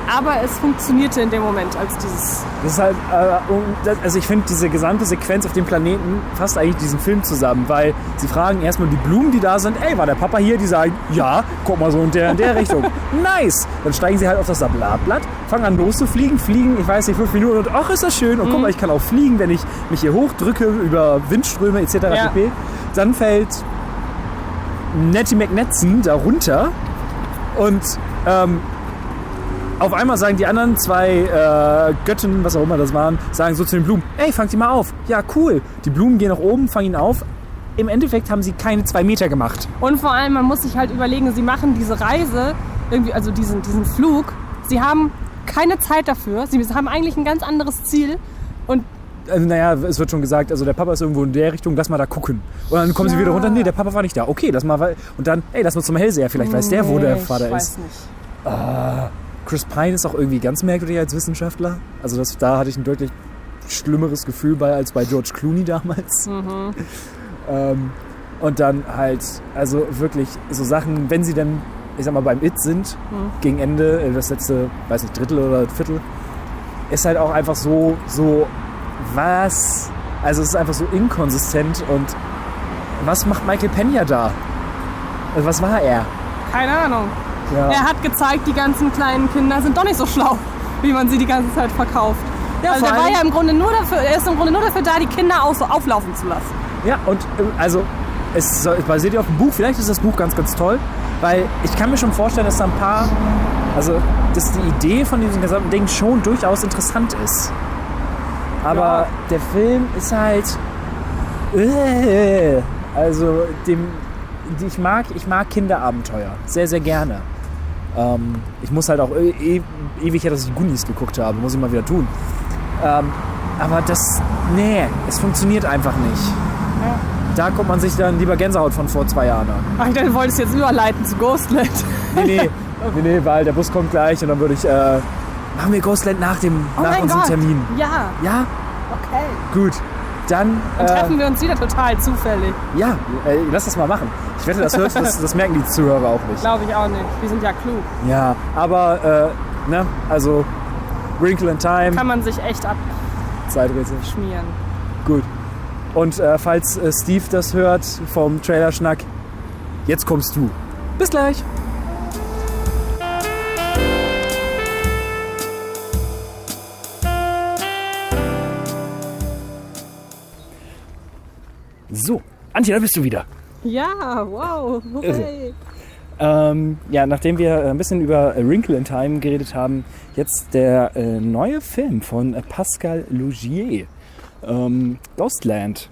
aber es funktionierte in dem Moment als dieses...
Das ist halt, also ich finde diese gesamte Sequenz auf dem Planeten fasst eigentlich diesen Film zusammen, weil sie fragen erstmal die Blumen, die da sind, ey, war der Papa hier? Die sagen, ja, guck mal so in der Richtung. Nice! Dann steigen sie halt auf das Sablatblatt, fangen an loszufliegen, fliegen, ich weiß nicht, 5 Minuten und ach, ist das schön. Und guck mal, ich kann auch fliegen, wenn ich mich hier hochdrücke über Windströme etc. pp. Dann fällt Nettie McNetzen da runter und auf einmal sagen die anderen 2 Göttinnen, was auch immer das waren, sagen so zu den Blumen, ey, fangt die mal auf. Ja, cool. Die Blumen gehen nach oben, fangen ihn auf. Im Endeffekt haben sie keine 2 Meter gemacht.
Und vor allem, man muss sich halt überlegen, sie machen diese Reise, irgendwie, also diesen Flug, sie haben keine Zeit dafür, sie haben eigentlich ein ganz anderes Ziel und
naja, es wird schon gesagt, also der Papa ist irgendwo in der Richtung, lass mal da gucken. Und dann kommen sie wieder runter, nee, der Papa war nicht da. Okay, lass mal, und dann, ey, lass mal zum Hellseher, vielleicht weiß der, wo der Vater ist. Ich weiß nicht. Chris Pine ist auch irgendwie ganz merkwürdig als Wissenschaftler. Also da hatte ich ein deutlich schlimmeres Gefühl bei als bei George Clooney damals. Und dann halt, also wirklich so Sachen, wenn sie dann, ich sag mal, beim It sind, gegen Ende, das letzte, weiß nicht, Drittel oder Viertel, ist halt auch einfach so was? Also es ist einfach so inkonsistent und was macht Michael Pena da? Also was war er?
Keine Ahnung.
Ja.
Er hat gezeigt, die ganzen kleinen Kinder sind doch nicht so schlau, wie man sie die ganze Zeit verkauft. Ja, also er ist im Grunde nur dafür da, die Kinder auflaufen zu lassen.
Ja, und also es basiert ja auf dem Buch. Vielleicht ist das Buch ganz, ganz toll, weil ich kann mir schon vorstellen, dass da ein paar, also dass die Idee von diesem gesamten Ding schon durchaus interessant ist. Aber der Film ist halt, also ich mag Kinderabenteuer sehr, sehr gerne. Ich muss halt auch ewig her, dass ich die Goonies geguckt habe, muss ich mal wieder tun. Aber es funktioniert einfach nicht. Ja. Da guckt man sich dann lieber Gänsehaut von vor 2 Jahren an.
Ach, ich dachte, du wolltest jetzt überleiten zu Ghostland.
Nee, weil der Bus kommt gleich und dann würde ich, machen wir Ghostland nach unserem Termin.
Ja.
Ja?
Okay.
Gut. Dann
treffen wir uns wieder total zufällig.
Ja, lass das mal machen. Ich wette, das merken die Zuhörer auch nicht.
Glaube ich auch nicht. Wir sind ja klug.
Ja, aber, also Wrinkle in Time.
Kann man sich echt
Zeiträtsel
schmieren.
Gut. Und falls Steve das hört vom Trailerschnack, jetzt kommst du. Bis gleich. So, Antje, da bist du wieder.
Ja, wow. Okay.
Nachdem wir ein bisschen über Wrinkle in Time geredet haben, jetzt der neue Film von Pascal Laugier, Ghostland.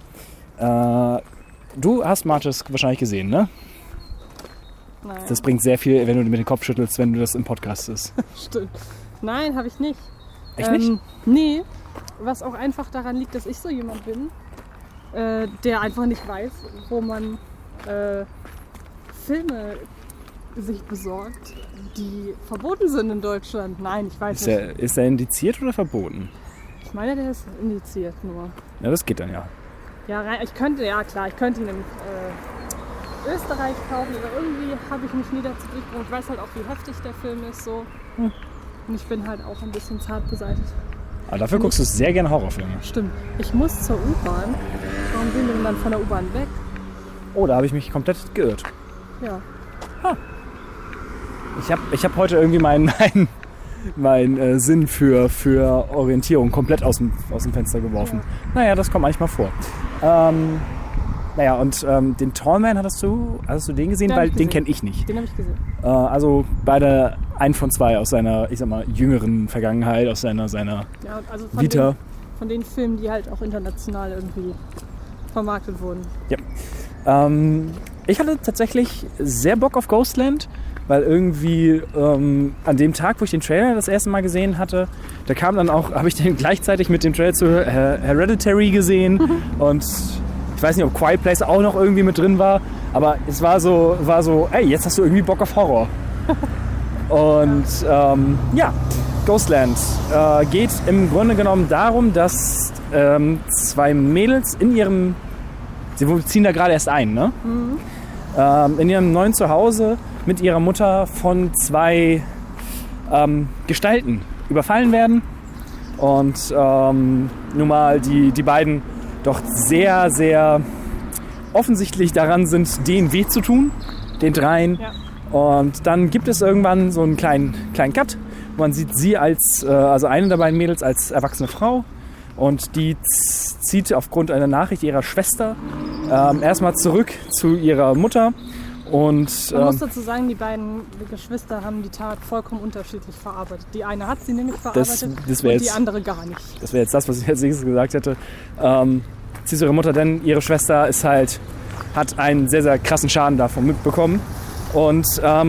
Du hast Marches wahrscheinlich gesehen, ne?
Nein.
Das bringt sehr viel, wenn du mit dem Kopf schüttelst, wenn du das im Podcast ist.
Stimmt. Nein, habe ich nicht.
Echt nicht?
Nee, was auch einfach daran liegt, dass ich so jemand bin, der einfach nicht weiß, wo man Filme sich besorgt, die verboten sind in Deutschland. Nein, ich weiß nicht.
Ist er indiziert oder verboten?
Ich meine, der ist indiziert nur.
Ja, das geht dann ja.
Ja, ich könnte ihn in Österreich kaufen, aber irgendwie habe ich mich nie dazu durchgebracht. Ich weiß halt auch, wie heftig der Film ist so. Und ich bin halt auch ein bisschen zart beseitigt.
Aber dafür guckst du sehr gerne Horrorfilme.
Stimmt. Ich muss zur U-Bahn. Warum sind wir denn dann von der U-Bahn weg?
Oh, da habe ich mich komplett geirrt.
Ja.
Ich hab heute irgendwie meinen Sinn für Orientierung komplett aus dem Fenster geworfen. Ja. Naja, das kommt manchmal vor. Den Tallman hast du den gesehen? Weil den kenne ich nicht.
Den habe ich gesehen.
Also beide ein von 2 aus seiner, ich sag mal, jüngeren Vergangenheit, aus seiner
also
Vita.
Von den Filmen, die halt auch international irgendwie vermarktet wurden.
Ja. Ich hatte tatsächlich sehr Bock auf Ghostland, weil irgendwie an dem Tag, wo ich den Trailer das erste Mal gesehen hatte, da kam dann auch, habe ich den gleichzeitig mit dem Trailer zu Hereditary gesehen und ich weiß nicht, ob Quiet Place auch noch irgendwie mit drin war, aber es war so, ey, jetzt hast du irgendwie Bock auf Horror. Und Ghostland geht im Grunde genommen darum, dass 2 Mädels sie ziehen da gerade erst ein, ne? In ihrem neuen Zuhause mit ihrer Mutter von 2 Gestalten überfallen werden und nun mal die beiden doch sehr, sehr offensichtlich daran sind, denen weh zu tun, den dreien.
Ja.
Und dann gibt es irgendwann so einen kleinen Cut. Man sieht sie also eine der beiden Mädels als erwachsene Frau und die zieht aufgrund einer Nachricht ihrer Schwester erstmal zurück zu ihrer Mutter. Und,
Man muss dazu sagen, die beiden Geschwister haben die Tat vollkommen unterschiedlich verarbeitet. Die eine hat sie nämlich verarbeitet
das
und
jetzt,
die andere gar nicht.
Das wäre jetzt das, was ich als nächstes gesagt hätte. Sie zu ihrer Mutter, denn ihre Schwester hat einen sehr, sehr krassen Schaden davon mitbekommen und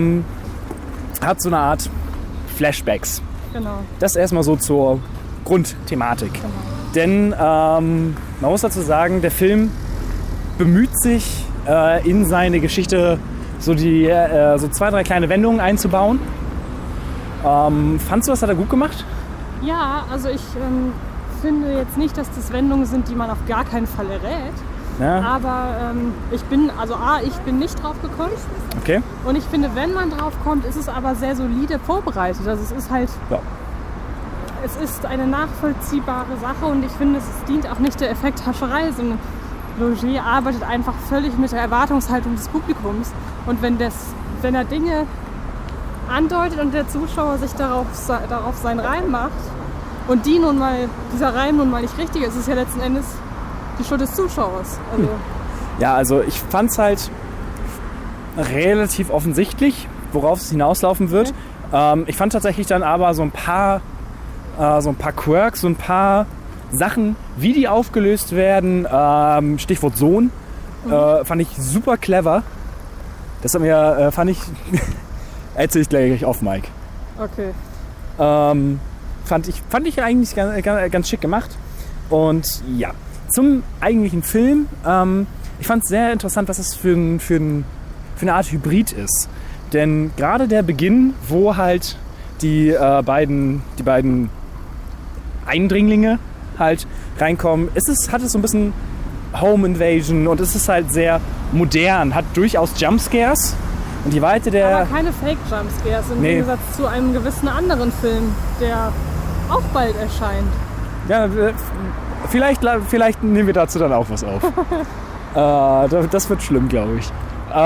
hat so eine Art Flashbacks.
Genau.
Das erstmal so zur Grundthematik.
Genau.
Denn man muss dazu sagen, der Film bemüht sich in seine Geschichte so 2, 3 kleine Wendungen einzubauen. Fandst du, das hat er gut gemacht?
Ja, also ich finde jetzt nicht, dass das Wendungen sind, die man auf gar keinen Fall errät.
Ja.
Aber ich bin nicht drauf gekommen.
Okay.
Und ich finde, wenn man drauf kommt, ist es aber sehr solide vorbereitet. Also es ist halt, es ist eine nachvollziehbare Sache und ich finde, es dient auch nicht der Effekthascherei, sondern Laugier arbeitet einfach völlig mit der Erwartungshaltung des Publikums. Und wenn er Dinge andeutet und der Zuschauer sich darauf seinen Reim macht und dieser Reim nun mal nicht richtig ist, ist es ja letzten Endes die Schuld des Zuschauers. Also
Ja, also ich fand es halt relativ offensichtlich, worauf es hinauslaufen wird. Okay. Ich fand tatsächlich dann aber so ein paar Quirks, so ein paar Sachen, wie die aufgelöst werden, Stichwort Sohn, fand ich super clever. Das erzähle ich gleich auf Mike.
okay.
Fand ich eigentlich ganz schick gemacht. Und ja, zum eigentlichen Film. Ich fand es sehr interessant, was es für eine Art Hybrid ist. Denn gerade der Beginn, wo halt die beiden Eindringlinge halt reinkommen, hat es so ein bisschen Home Invasion und es ist halt sehr modern, hat durchaus Jumpscares. Und die Weite der...
Aber keine Fake-Jumpscares im Gegensatz zu einem gewissen anderen Film, der auch bald erscheint.
Ja, vielleicht nehmen wir dazu dann auch was auf. Das wird schlimm, glaube ich.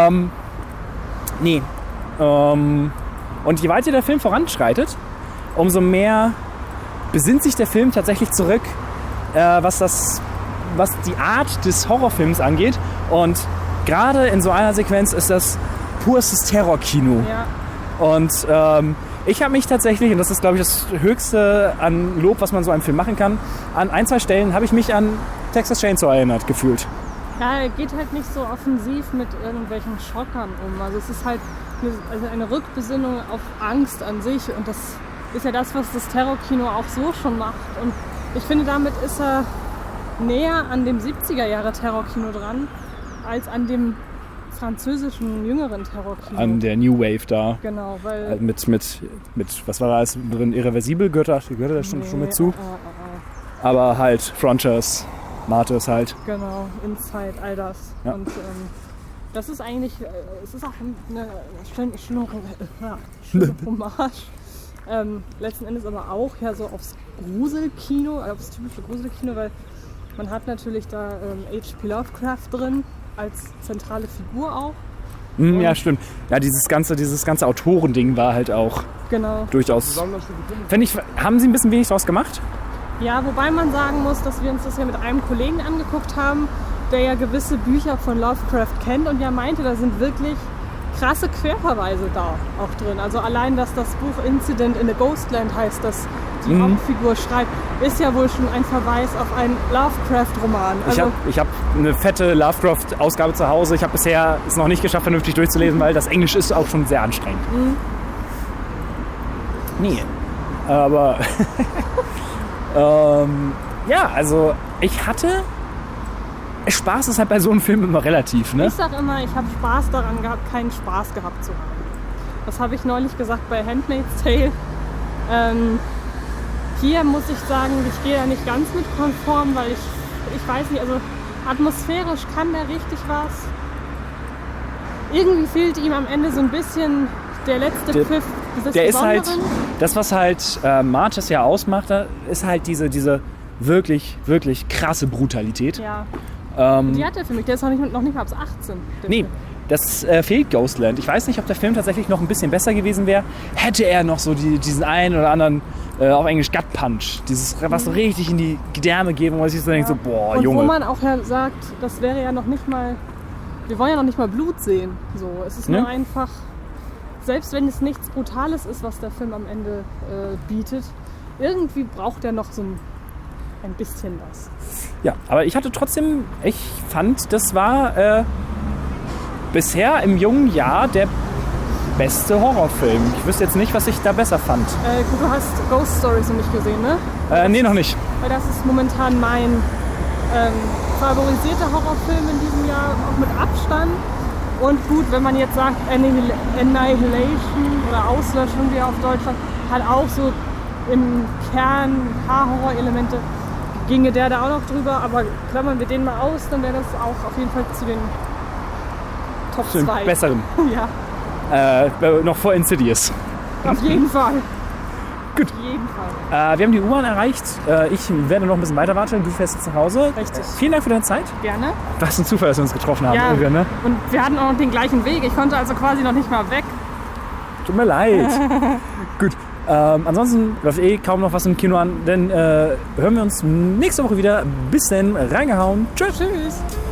Und je weiter der Film voranschreitet, umso mehr besinnt sich der Film tatsächlich zurück, was die Art des Horrorfilms angeht. Und gerade in so einer Sequenz ist das purstes Terrorkino.
Ja.
Und ich habe mich tatsächlich, und das ist, glaube ich, das Höchste an Lob, was man so einem Film machen kann, an 1, 2 Stellen habe ich mich an Texas Chainsaw erinnert gefühlt.
Ja, er geht halt nicht so offensiv mit irgendwelchen Schockern um. Also es ist halt eine Rückbesinnung auf Angst an sich. Und das ist ja das, was das Terrorkino auch so schon macht. Und ich finde, damit ist er näher an dem 70er-Jahre-Terrorkino dran, als an dem französischen, jüngeren Terrorkino.
An der New Wave da.
Genau, weil...
Mit was war da alles drin? Irreversibel gehört da schon mit zu. Aber halt Frontiers, Martyrs halt.
Genau, Inside, all das.
Ja.
Und das ist eigentlich, es ist auch eine schöne Hommage. Letzten Endes aber auch ja so aufs Gruselkino, aufs typische Gruselkino, weil man hat natürlich da H.P. Lovecraft drin als zentrale Figur auch.
Ja, stimmt. Ja, dieses ganze Autorending war halt auch durchaus... Haben sie ein bisschen wenig draus gemacht?
Ja, wobei man sagen muss, dass wir uns das ja mit einem Kollegen angeguckt haben, der ja gewisse Bücher von Lovecraft kennt und ja meinte, da sind wirklich krasse Querverweise da auch drin. Also allein, dass das Buch Incident in a Ghostland heißt, das die Hauptfigur schreibt, ist ja wohl schon ein Verweis auf einen Lovecraft-Roman. Also
ich hab eine fette Lovecraft-Ausgabe zu Hause. Ich habe bisher es noch nicht geschafft, vernünftig durchzulesen, weil das Englisch ist auch schon sehr anstrengend. Nee. Aber ja, also ich hatte... Spaß ist halt bei so einem Film immer relativ, ne?
Ich sag immer, ich habe Spaß daran gehabt, keinen Spaß gehabt zu haben. Das habe ich neulich gesagt bei Handmaid's Tale. Hier muss ich sagen, ich gehe da nicht ganz mit konform, weil ich weiß nicht, also atmosphärisch kann der richtig was. Irgendwie fehlt ihm am Ende so ein bisschen der letzte Pfiff
der ist halt, das was halt Martyrs ja ausmacht, ist halt diese wirklich, wirklich krasse Brutalität.
Ja. Die hat der für mich, der ist noch nicht mal ab 18.
Nee, das fehlt Ghostland. Ich weiß nicht, ob der Film tatsächlich noch ein bisschen besser gewesen wäre, hätte er noch so diesen einen oder anderen, auf Englisch Gut Punch, was so richtig in die Gedärme geben, wo man sich so denkt, so, boah,
und
Junge.
wo man auch ja sagt, das wäre ja noch nicht mal, wir wollen ja noch nicht mal Blut sehen. So, es ist nur einfach, selbst wenn es nichts Brutales ist, was der Film am Ende bietet, irgendwie braucht er noch so ein bisschen was.
Ja, aber ich fand, das war bisher im jungen Jahr der beste Horrorfilm. Ich wüsste jetzt nicht, was ich da besser fand.
Du hast Ghost Stories noch nicht gesehen, ne?
Nee, noch nicht.
Weil das ist momentan mein favorisierter Horrorfilm in diesem Jahr, auch mit Abstand. Und gut, wenn man jetzt sagt Annihilation oder Auslöschung, wie er auf Deutsch sagt, hat auch so im Kern ein paar Horror-Elemente, ginge der da auch noch drüber, aber klammern wir den mal aus, dann wäre das auch auf jeden Fall zu den Top 2.
Besseren.
Ja.
Noch vor Insidious.
Auf jeden Fall.
Gut.
Auf jeden Fall.
Wir haben die U-Bahn erreicht. Ich werde noch ein bisschen weiter warten. Du fährst jetzt nach Hause.
Richtig.
Vielen Dank für deine Zeit.
Gerne.
Was ein Zufall, dass wir uns getroffen haben.
Ja,
Irgendwann, ne?
und wir hatten auch noch den gleichen Weg. Ich konnte also quasi noch nicht mal weg.
Tut mir leid. Gut. Ansonsten läuft kaum noch was im Kino an. Dann hören wir uns nächste Woche wieder. Bis dann. Reingehauen. Tschüss.
Tschüss.